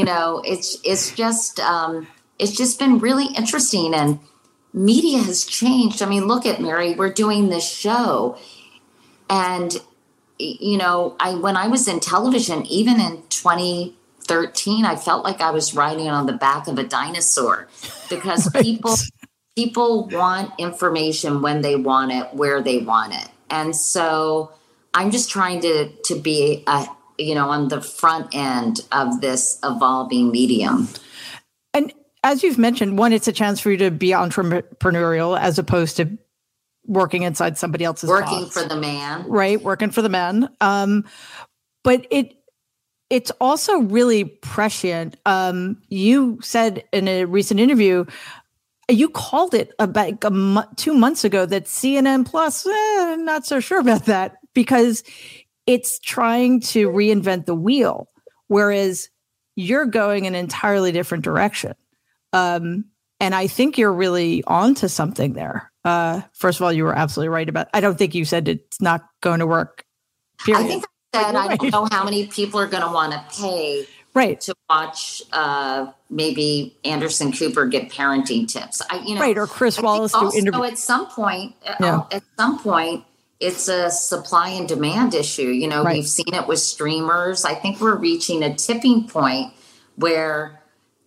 it's just been really interesting, and media has changed. I mean, look at Mary, we're doing this show. And, when I was in television, even in 2013, I felt like I was riding on the back of a dinosaur because people want information when they want it, where they want it. And so I'm just trying to be, on the front end of this evolving medium. And as you've mentioned, one, it's a chance for you to be entrepreneurial as opposed to working inside somebody else's working box. For the man. Right, working for the man. But it's also really prescient. You said in a recent interview, you called it about 2 months ago that CNN Plus, not so sure about that, because it's trying to reinvent the wheel, whereas you're going an entirely different direction. And I think you're really onto something there. First of all, you were absolutely right I don't think you said it's not going to work. Period. I think I said I don't know how many people are going to want to pay to watch maybe Anderson Cooper get parenting tips. Or Chris Wallace do interviews. At some point, it's a supply and demand issue. We've seen it with streamers. I think we're reaching a tipping point where,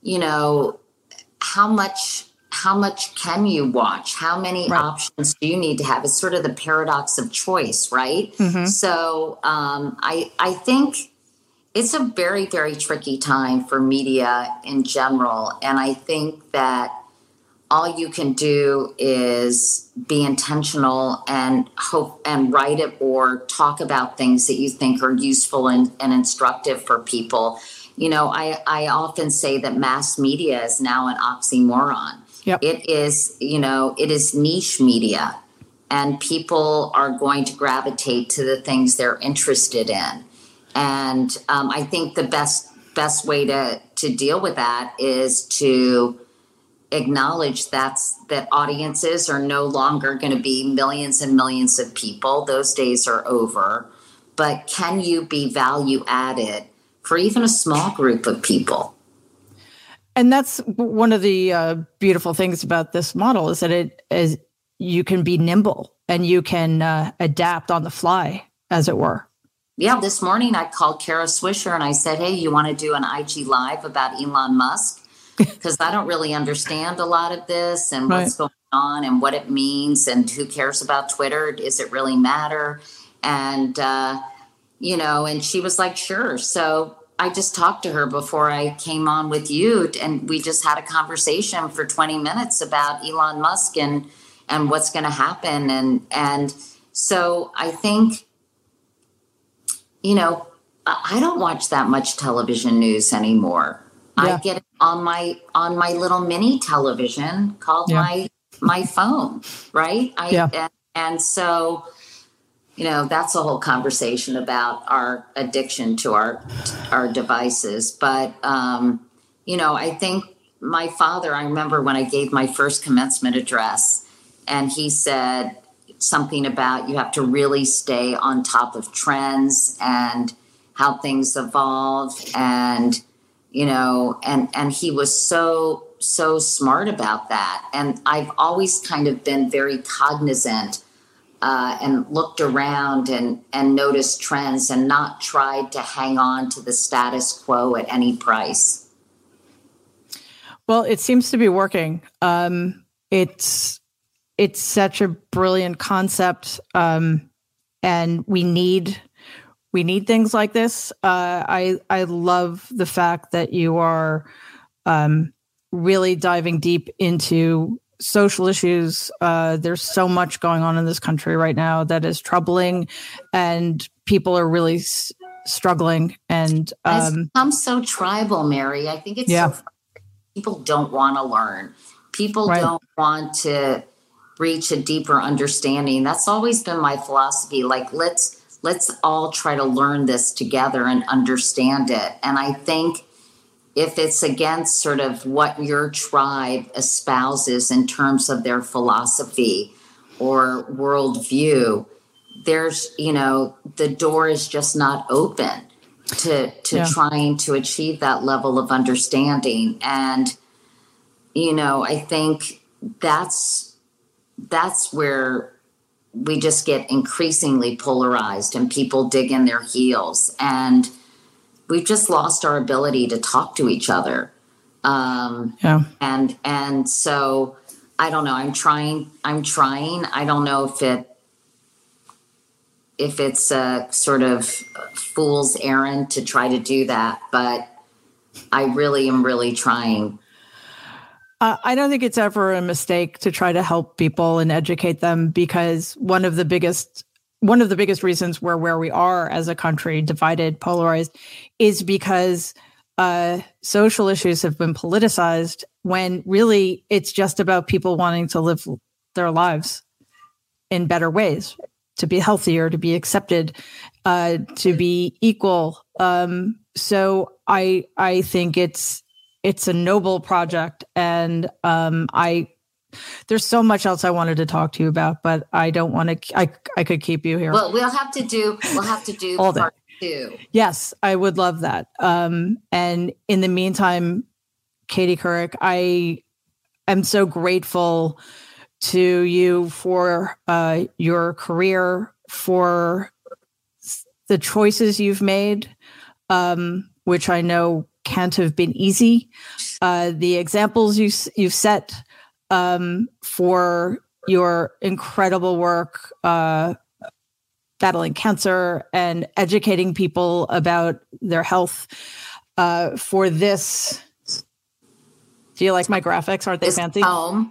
how much can you watch? How many options do you need to have? It's sort of the paradox of choice, right? Mm-hmm. So I think it's a very, very tricky time for media in general. And I think that all you can do is be intentional and hope and write it or talk about things that you think are useful and instructive for people. I often say that mass media is now an oxymoron. Yep. It is niche media, and people are going to gravitate to the things they're interested in. And I think the best way to deal with that is to acknowledge that audiences are no longer going to be millions and millions of people. Those days are over. But can you be value added for even a small group of people? And that's one of the beautiful things about this model is that you can be nimble and you can adapt on the fly, as it were. Yeah, this morning I called Kara Swisher and I said, hey, you want to do an IG Live about Elon Musk? Because I don't really understand a lot of this and what's going on and what it means and who cares about Twitter. Does it really matter? And, and she was like, sure. So I just talked to her before I came on with you, and we just had a conversation for 20 minutes about Elon Musk and what's going to happen. And so I think, I don't watch that much television news anymore. Yeah. I get it on my little mini television called my phone, right? And so, that's a whole conversation about our addiction to our devices. But, I think my father, I remember when I gave my first commencement address, and he said something about you have to really stay on top of trends and how things evolve. And, and he was so smart about that. And I've always kind of been very cognizant and looked around and noticed trends and not tried to hang on to the status quo at any price. Well, it seems to be working. It's such a brilliant concept, and we need things like this. I love the fact that you are really diving deep into social issues. There's so much going on in this country right now that is troubling, and people are really struggling. And I'm so tribal, Mary. I think it's so people don't want to learn. People don't want to reach a deeper understanding. That's always been my philosophy. Like, let's all try to learn this together and understand it. And I think if it's against sort of what your tribe espouses in terms of their philosophy or worldview, there's, the door is just not open to trying to achieve that level of understanding. And, I think that's where we just get increasingly polarized and people dig in their heels, and we've just lost our ability to talk to each other. And so I don't know, I'm trying. I don't know if it's a sort of fool's errand to try to do that, but I really am trying. I don't think it's ever a mistake to try to help people and educate them, because one of the biggest reasons we're where we are as a country, divided, polarized, is because social issues have been politicized when really it's just about people wanting to live their lives in better ways, to be healthier, to be accepted, to be equal. So I think it's a noble project, and there's so much else I wanted to talk to you about, but I don't want to. I could keep you here. Well, we'll have to do all day. too. Yes, I would love that. And in the meantime, Katie Couric, I am so grateful to you for your career, for the choices you've made, which I know can't have been easy. The examples you've set for your incredible work battling cancer and educating people about their health. For this, do you like my graphics? Aren't they fancy?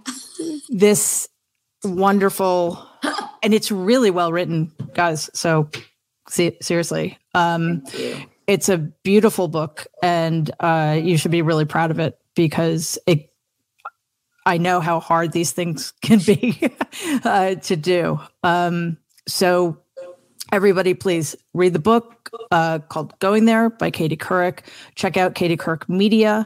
This wonderful, and it's really well written, guys. So seriously, it's a beautiful book, and you should be really proud of it, because I know how hard these things can be to do. So everybody, please read the book called Going There by Katie Couric. Check out Katie Couric Media.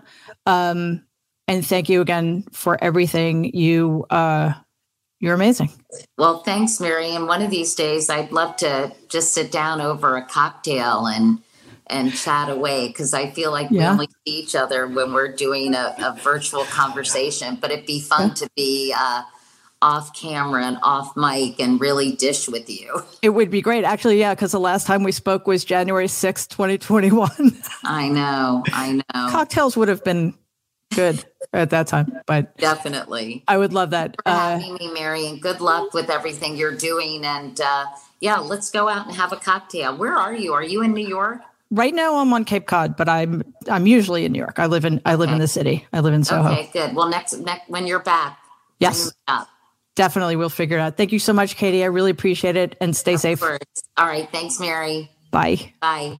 And thank you again for everything. You're amazing. Well, thanks, Mary. And one of these days, I'd love to just sit down over a cocktail and chat away, because I feel like we only see each other when we're doing a virtual conversation. But it'd be fun to be off camera and off mic and really dish with you. It would be great. Actually, yeah, because the last time we spoke was January 6th, 2021. I know. Cocktails would have been good at that time, but definitely. I would love that. For having me, Mary, and good luck with everything you're doing. And let's go out and have a cocktail. Where are you? Are you in New York? Right now I'm on Cape Cod, but I'm usually in New York. I live in the city. I live in Soho. Okay, good. Well, next when you're back. Yes. Definitely, we'll figure it out. Thank you so much, Katie. I really appreciate it, and stay safe. All right. Thanks, Mary. Bye. Bye.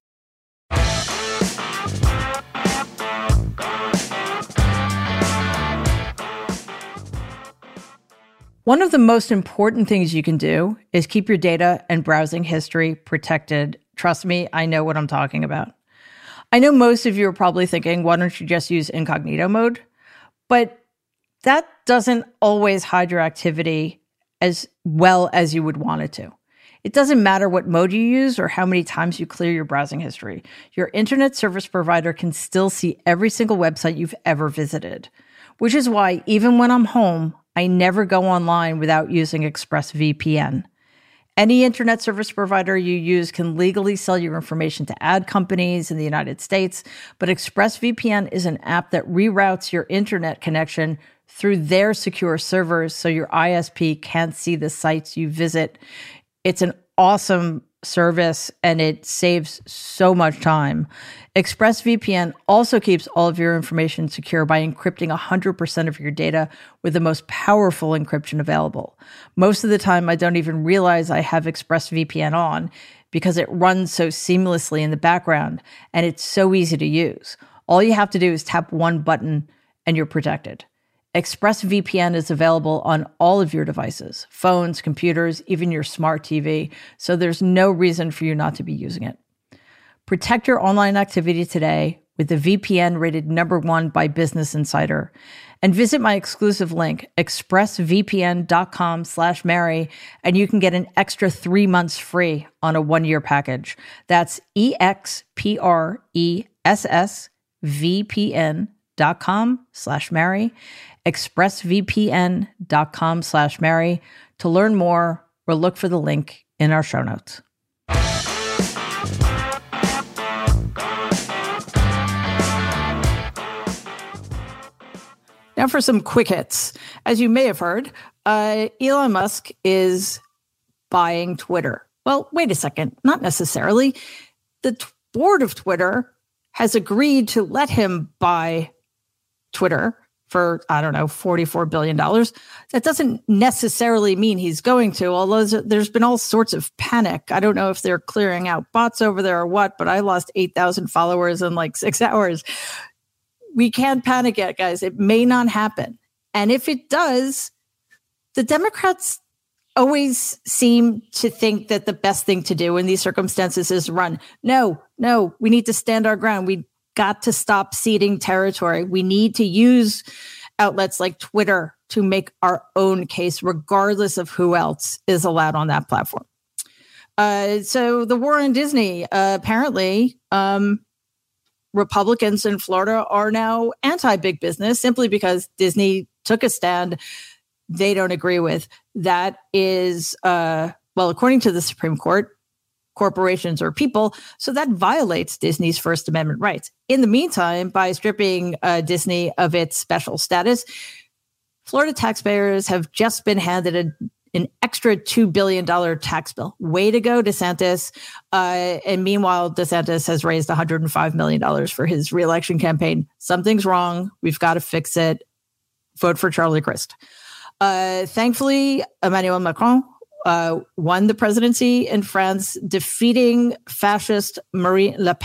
One of the most important things you can do is keep your data and browsing history protected. Trust me, I know what I'm talking about. I know most of you are probably thinking, why don't you just use incognito mode? But that doesn't always hide your activity as well as you would want it to. It doesn't matter what mode you use or how many times you clear your browsing history. Your internet service provider can still see every single website you've ever visited, which is why even when I'm home, I never go online without using ExpressVPN. Any internet service provider you use can legally sell your information to ad companies in the United States, but ExpressVPN is an app that reroutes your internet connection through their secure servers so your ISP can't see the sites you visit. It's an awesome service and it saves so much time. ExpressVPN also keeps all of your information secure by encrypting 100% of your data with the most powerful encryption available. Most of the time, I don't even realize I have ExpressVPN on because it runs so seamlessly in the background and it's so easy to use. All you have to do is tap one button and you're protected. ExpressVPN is available on all of your devices, phones, computers, even your smart TV, so there's no reason for you not to be using it. Protect your online activity today with the VPN rated #1 by Business Insider. And visit my exclusive link, expressvpn.com/Mary, and you can get an extra 3 months free on a 1-year package. That's expressvpn.com/Mary, expressvpn.com/Mary to learn more or look for the link in our show notes. Now for some quick hits. As you may have heard, Elon Musk is buying Twitter. Well, wait a second. Not necessarily. The board of Twitter has agreed to let him buy Twitter for, $44 billion. That doesn't necessarily mean he's going to, although there's been all sorts of panic. I don't know if they're clearing out bots over there or what, but I lost 8,000 followers in like 6 hours. We can't panic yet, guys. It may not happen. And if it does, the Democrats always seem to think that the best thing to do in these circumstances is run. No, we need to stand our ground. We got to stop ceding territory. We need to use outlets like Twitter to make our own case, regardless of who else is allowed on that platform. So the war on Disney, apparently, Republicans in Florida are now anti-big business simply because Disney took a stand they don't agree with. That is, well, according to the Supreme Court, corporations are people, so that violates Disney's First Amendment rights. In the meantime, by stripping Disney of its special status, Florida taxpayers have just been handed an extra $2 billion tax bill. Way to go, DeSantis. And meanwhile, DeSantis has raised $105 million for his reelection campaign. Something's wrong. We've got to fix it. Vote for Charlie Crist. Thankfully, Emmanuel Macron won the presidency in France, defeating fascist Marine Le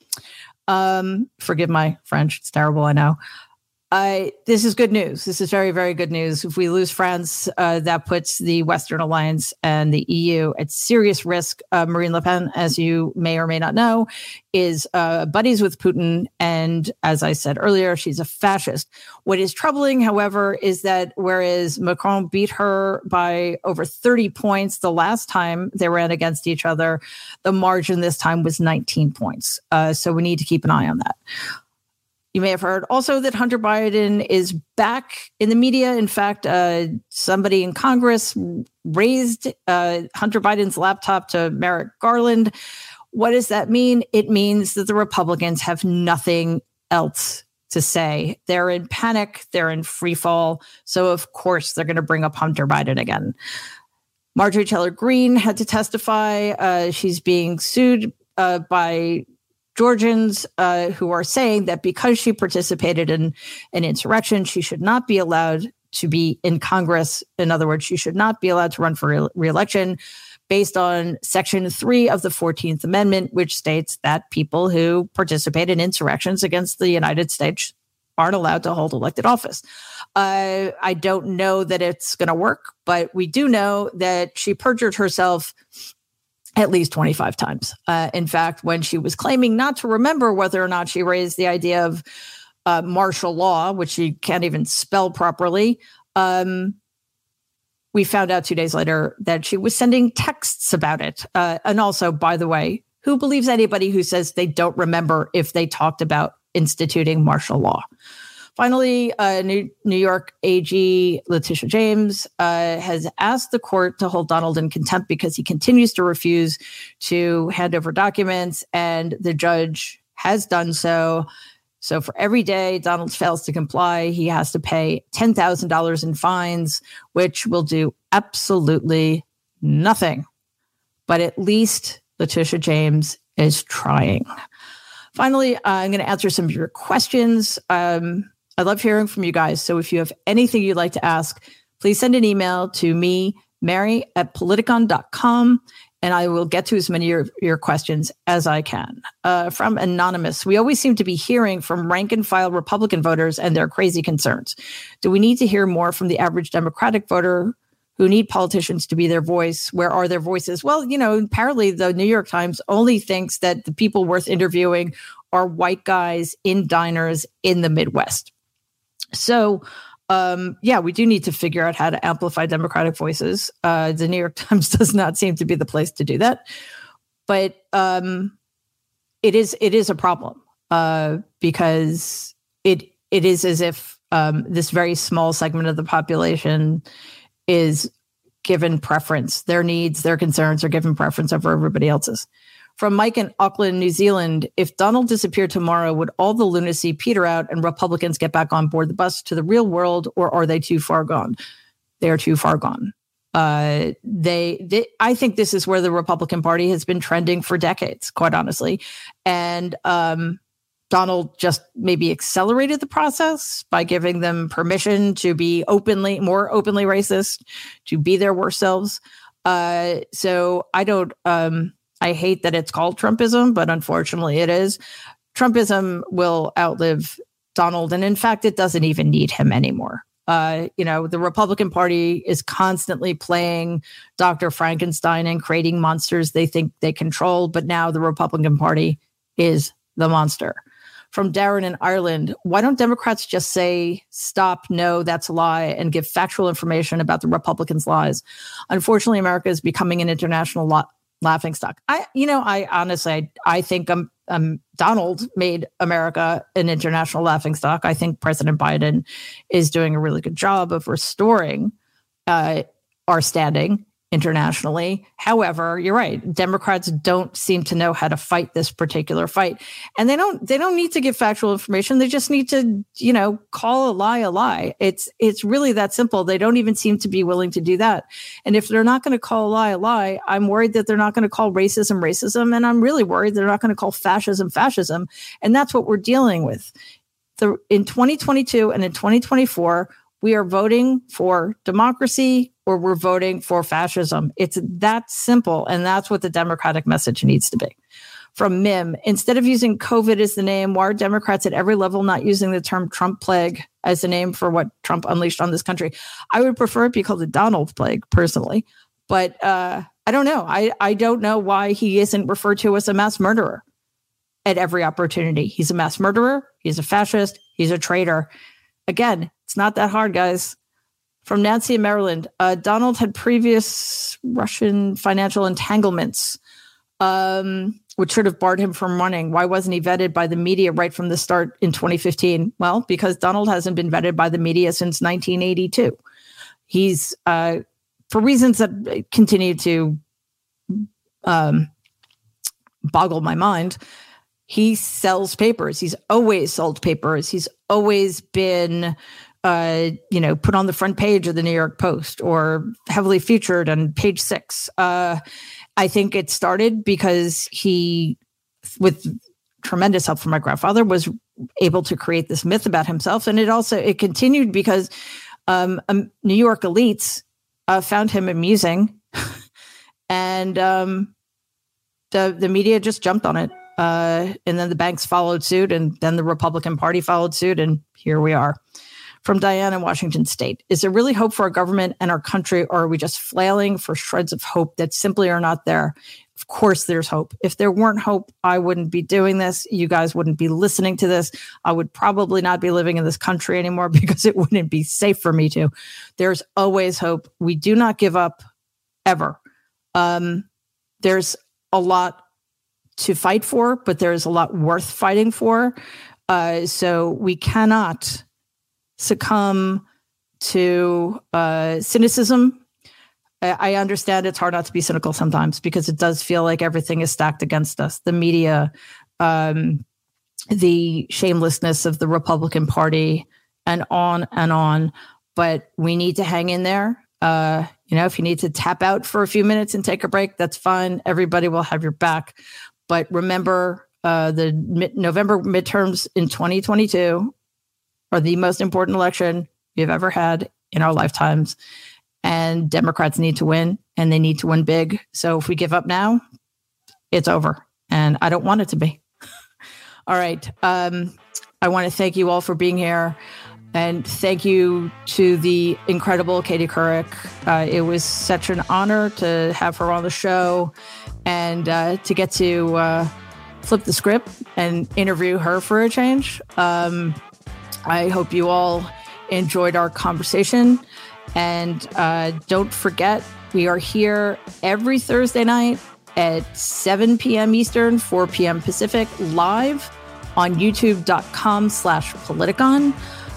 Pen. Forgive my French. It's terrible, I know. This is good news. This is very, very good news. If we lose France, that puts the Western Alliance and the EU at serious risk. Marine Le Pen, as you may or may not know, is buddies with Putin. And as I said earlier, she's a fascist. What is troubling, however, is that whereas Macron beat her by over 30 points the last time they ran against each other, the margin this time was 19 points. So we need to keep an eye on that. You may have heard also that Hunter Biden is back in the media. In fact, somebody in Congress raised Hunter Biden's laptop to Merrick Garland. What does that mean? It means that the Republicans have nothing else to say. They're in panic. They're in free fall. So, of course, they're going to bring up Hunter Biden again. Marjorie Taylor Greene had to testify. She's being sued by Georgians who are saying that because she participated in an insurrection, she should not be allowed to be in Congress. In other words, she should not be allowed to run for re-election based on Section 3 of the 14th Amendment, which states that people who participate in insurrections against the United States aren't allowed to hold elected office. I don't know that it's going to work, but we do know that she perjured herself at least 25 times. In fact, when she was claiming not to remember whether or not she raised the idea of martial law, which she can't even spell properly, we found out 2 days later that she was sending texts about it. And also, by the way, who believes anybody who says they don't remember if they talked about instituting martial law? Finally, New York AG Letitia James has asked the court to hold Donald in contempt because he continues to refuse to hand over documents, and the judge has done so. So for every day Donald fails to comply, he has to pay $10,000 in fines, which will do absolutely nothing. But at least Letitia James is trying. Finally, I'm going to answer some of your questions. I love hearing from you guys. So if you have anything you'd like to ask, please send an email to me, Mary@politicon.com, and I will get to as many of your questions as I can. From Anonymous, we always seem to be hearing from rank and file Republican voters and their crazy concerns. Do we need to hear more from the average Democratic voter who need politicians to be their voice? Where are their voices? Well, apparently the New York Times only thinks that the people worth interviewing are white guys in diners in the Midwest. So, we do need to figure out how to amplify Democratic voices. The New York Times does not seem to be the place to do that. But it is a problem because it is as if this very small segment of the population is given preference. Their needs, their concerns are given preference over everybody else's. From Mike in Auckland, New Zealand, if Donald disappeared tomorrow, would all the lunacy peter out and Republicans get back on board the bus to the real world, or are they too far gone? They are too far gone. I think this is where the Republican Party has been trending for decades, quite honestly. And Donald just maybe accelerated the process by giving them permission to be more openly racist, to be their worst selves. So I don't... I hate that it's called Trumpism, but unfortunately it is. Trumpism will outlive Donald, and in fact, it doesn't even need him anymore. The Republican Party is constantly playing Dr. Frankenstein and creating monsters they think they control, but now the Republican Party is the monster. From Darren in Ireland, why don't Democrats just say, stop, no, that's a lie, and give factual information about the Republicans' lies? Unfortunately, America is becoming an international laughingstock. I honestly think Donald made America an international laughingstock. I think President Biden is doing a really good job of restoring our standing internationally. However, you're right. Democrats don't seem to know how to fight this particular fight. And they don't need to give factual information. They just need to, call a lie a lie. It's really that simple. They don't even seem to be willing to do that. And if they're not going to call a lie, I'm worried that they're not going to call racism. And I'm really worried they're not going to call fascism. And that's what we're dealing with. In 2022 and in 2024, we are voting for democracy or we're voting for fascism. It's that simple. And that's what the Democratic message needs to be. From Mim, instead of using COVID as the name, why are Democrats at every level not using the term Trump plague as the name for what Trump unleashed on this country? I would prefer it be called the Donald plague, personally. But I don't know. I don't know why he isn't referred to as a mass murderer at every opportunity. He's a mass murderer. He's a fascist. He's a traitor. Again, it's not that hard, guys. From Nancy in Maryland, Donald had previous Russian financial entanglements, which should have barred him from running. Why wasn't he vetted by the media right from the start in 2015? Well, because Donald hasn't been vetted by the media since 1982. He's, for reasons that continue to boggle my mind, he sells papers. He's always sold papers. He's always been, put on the front page of the New York Post or heavily featured on Page 6. I think it started because he, with tremendous help from my grandfather, was able to create this myth about himself. And it continued because New York elites found him amusing, and the media just jumped on it. And then the banks followed suit, and then the Republican Party followed suit, and here we are. From Diane in Washington State, is there really hope for our government and our country, or are we just flailing for shreds of hope that simply are not there? Of course there's hope. If there weren't hope, I wouldn't be doing this. You guys wouldn't be listening to this. I would probably not be living in this country anymore because it wouldn't be safe for me to. There's always hope. We do not give up, ever. There's a lot to fight for, but there's a lot worth fighting for. So we cannot succumb to cynicism. I understand it's hard not to be cynical sometimes because it does feel like everything is stacked against us. The media, the shamelessness of the Republican Party, and on and on. But we need to hang in there. If you need to tap out for a few minutes and take a break, that's fine. Everybody will have your back. But remember, the November midterms in 2022 are the most important election we've ever had in our lifetimes. And Democrats need to win, and they need to win big. So if we give up now, it's over. And I don't want it to be. All right. I want to thank you all for being here. And thank you to the incredible Katie Couric. It was such an honor to have her on the show and to get to flip the script and interview her for a change. I hope you all enjoyed our conversation. And don't forget, we are here every Thursday night at 7 p.m. Eastern, 4 p.m. Pacific, live on youtube.com/Politicon.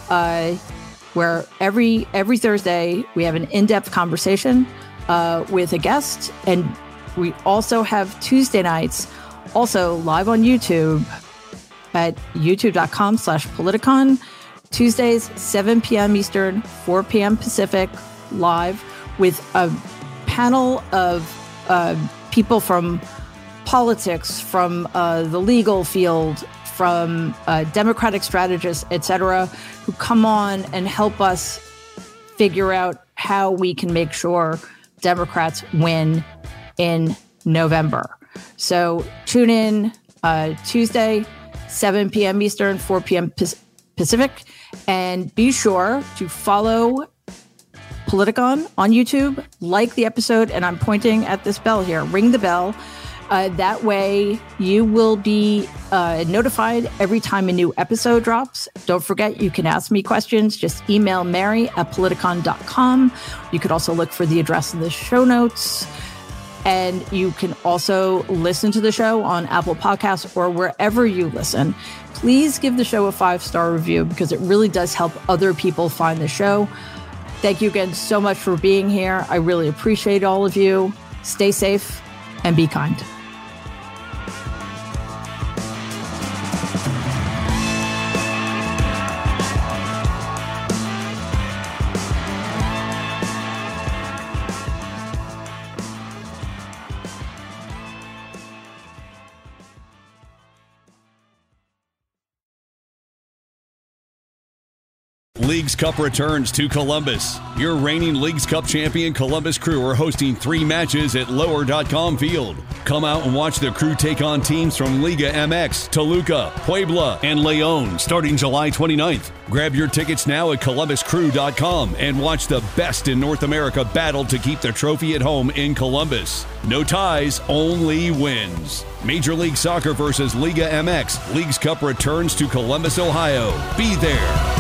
Where every Thursday we have an in-depth conversation with a guest, and we also have Tuesday nights also live on YouTube at youtube.com/Politicon. Tuesdays, 7 p.m. Eastern, 4 p.m. Pacific, live with a panel of people from politics, from the legal field, from Democratic strategists, et cetera, who come on and help us figure out how we can make sure Democrats win in November. So tune in Tuesday, 7 p.m. Eastern, 4 p.m. Pacific, and be sure to follow Politicon on YouTube, like the episode, and I'm pointing at this bell here, ring the bell. That way you will be notified every time a new episode drops. Don't forget, you can ask me questions. Just email Mary at politicon.com. You could also look for the address in the show notes. And you can also listen to the show on Apple Podcasts or wherever you listen. Please give the show a 5-star review because it really does help other people find the show. Thank you again so much for being here. I really appreciate all of you. Stay safe and be kind. Leagues Cup returns to Columbus. Your reigning Leagues Cup champion Columbus Crew are hosting 3 matches at Lower.com Field. Come out and watch the Crew take on teams from Liga MX, Toluca, Puebla, and León starting July 29th. Grab your tickets now at ColumbusCrew.com and watch the best in North America battle to keep the trophy at home in Columbus. No ties, only wins. Major League Soccer versus Liga MX. Leagues Cup returns to Columbus, Ohio. Be there.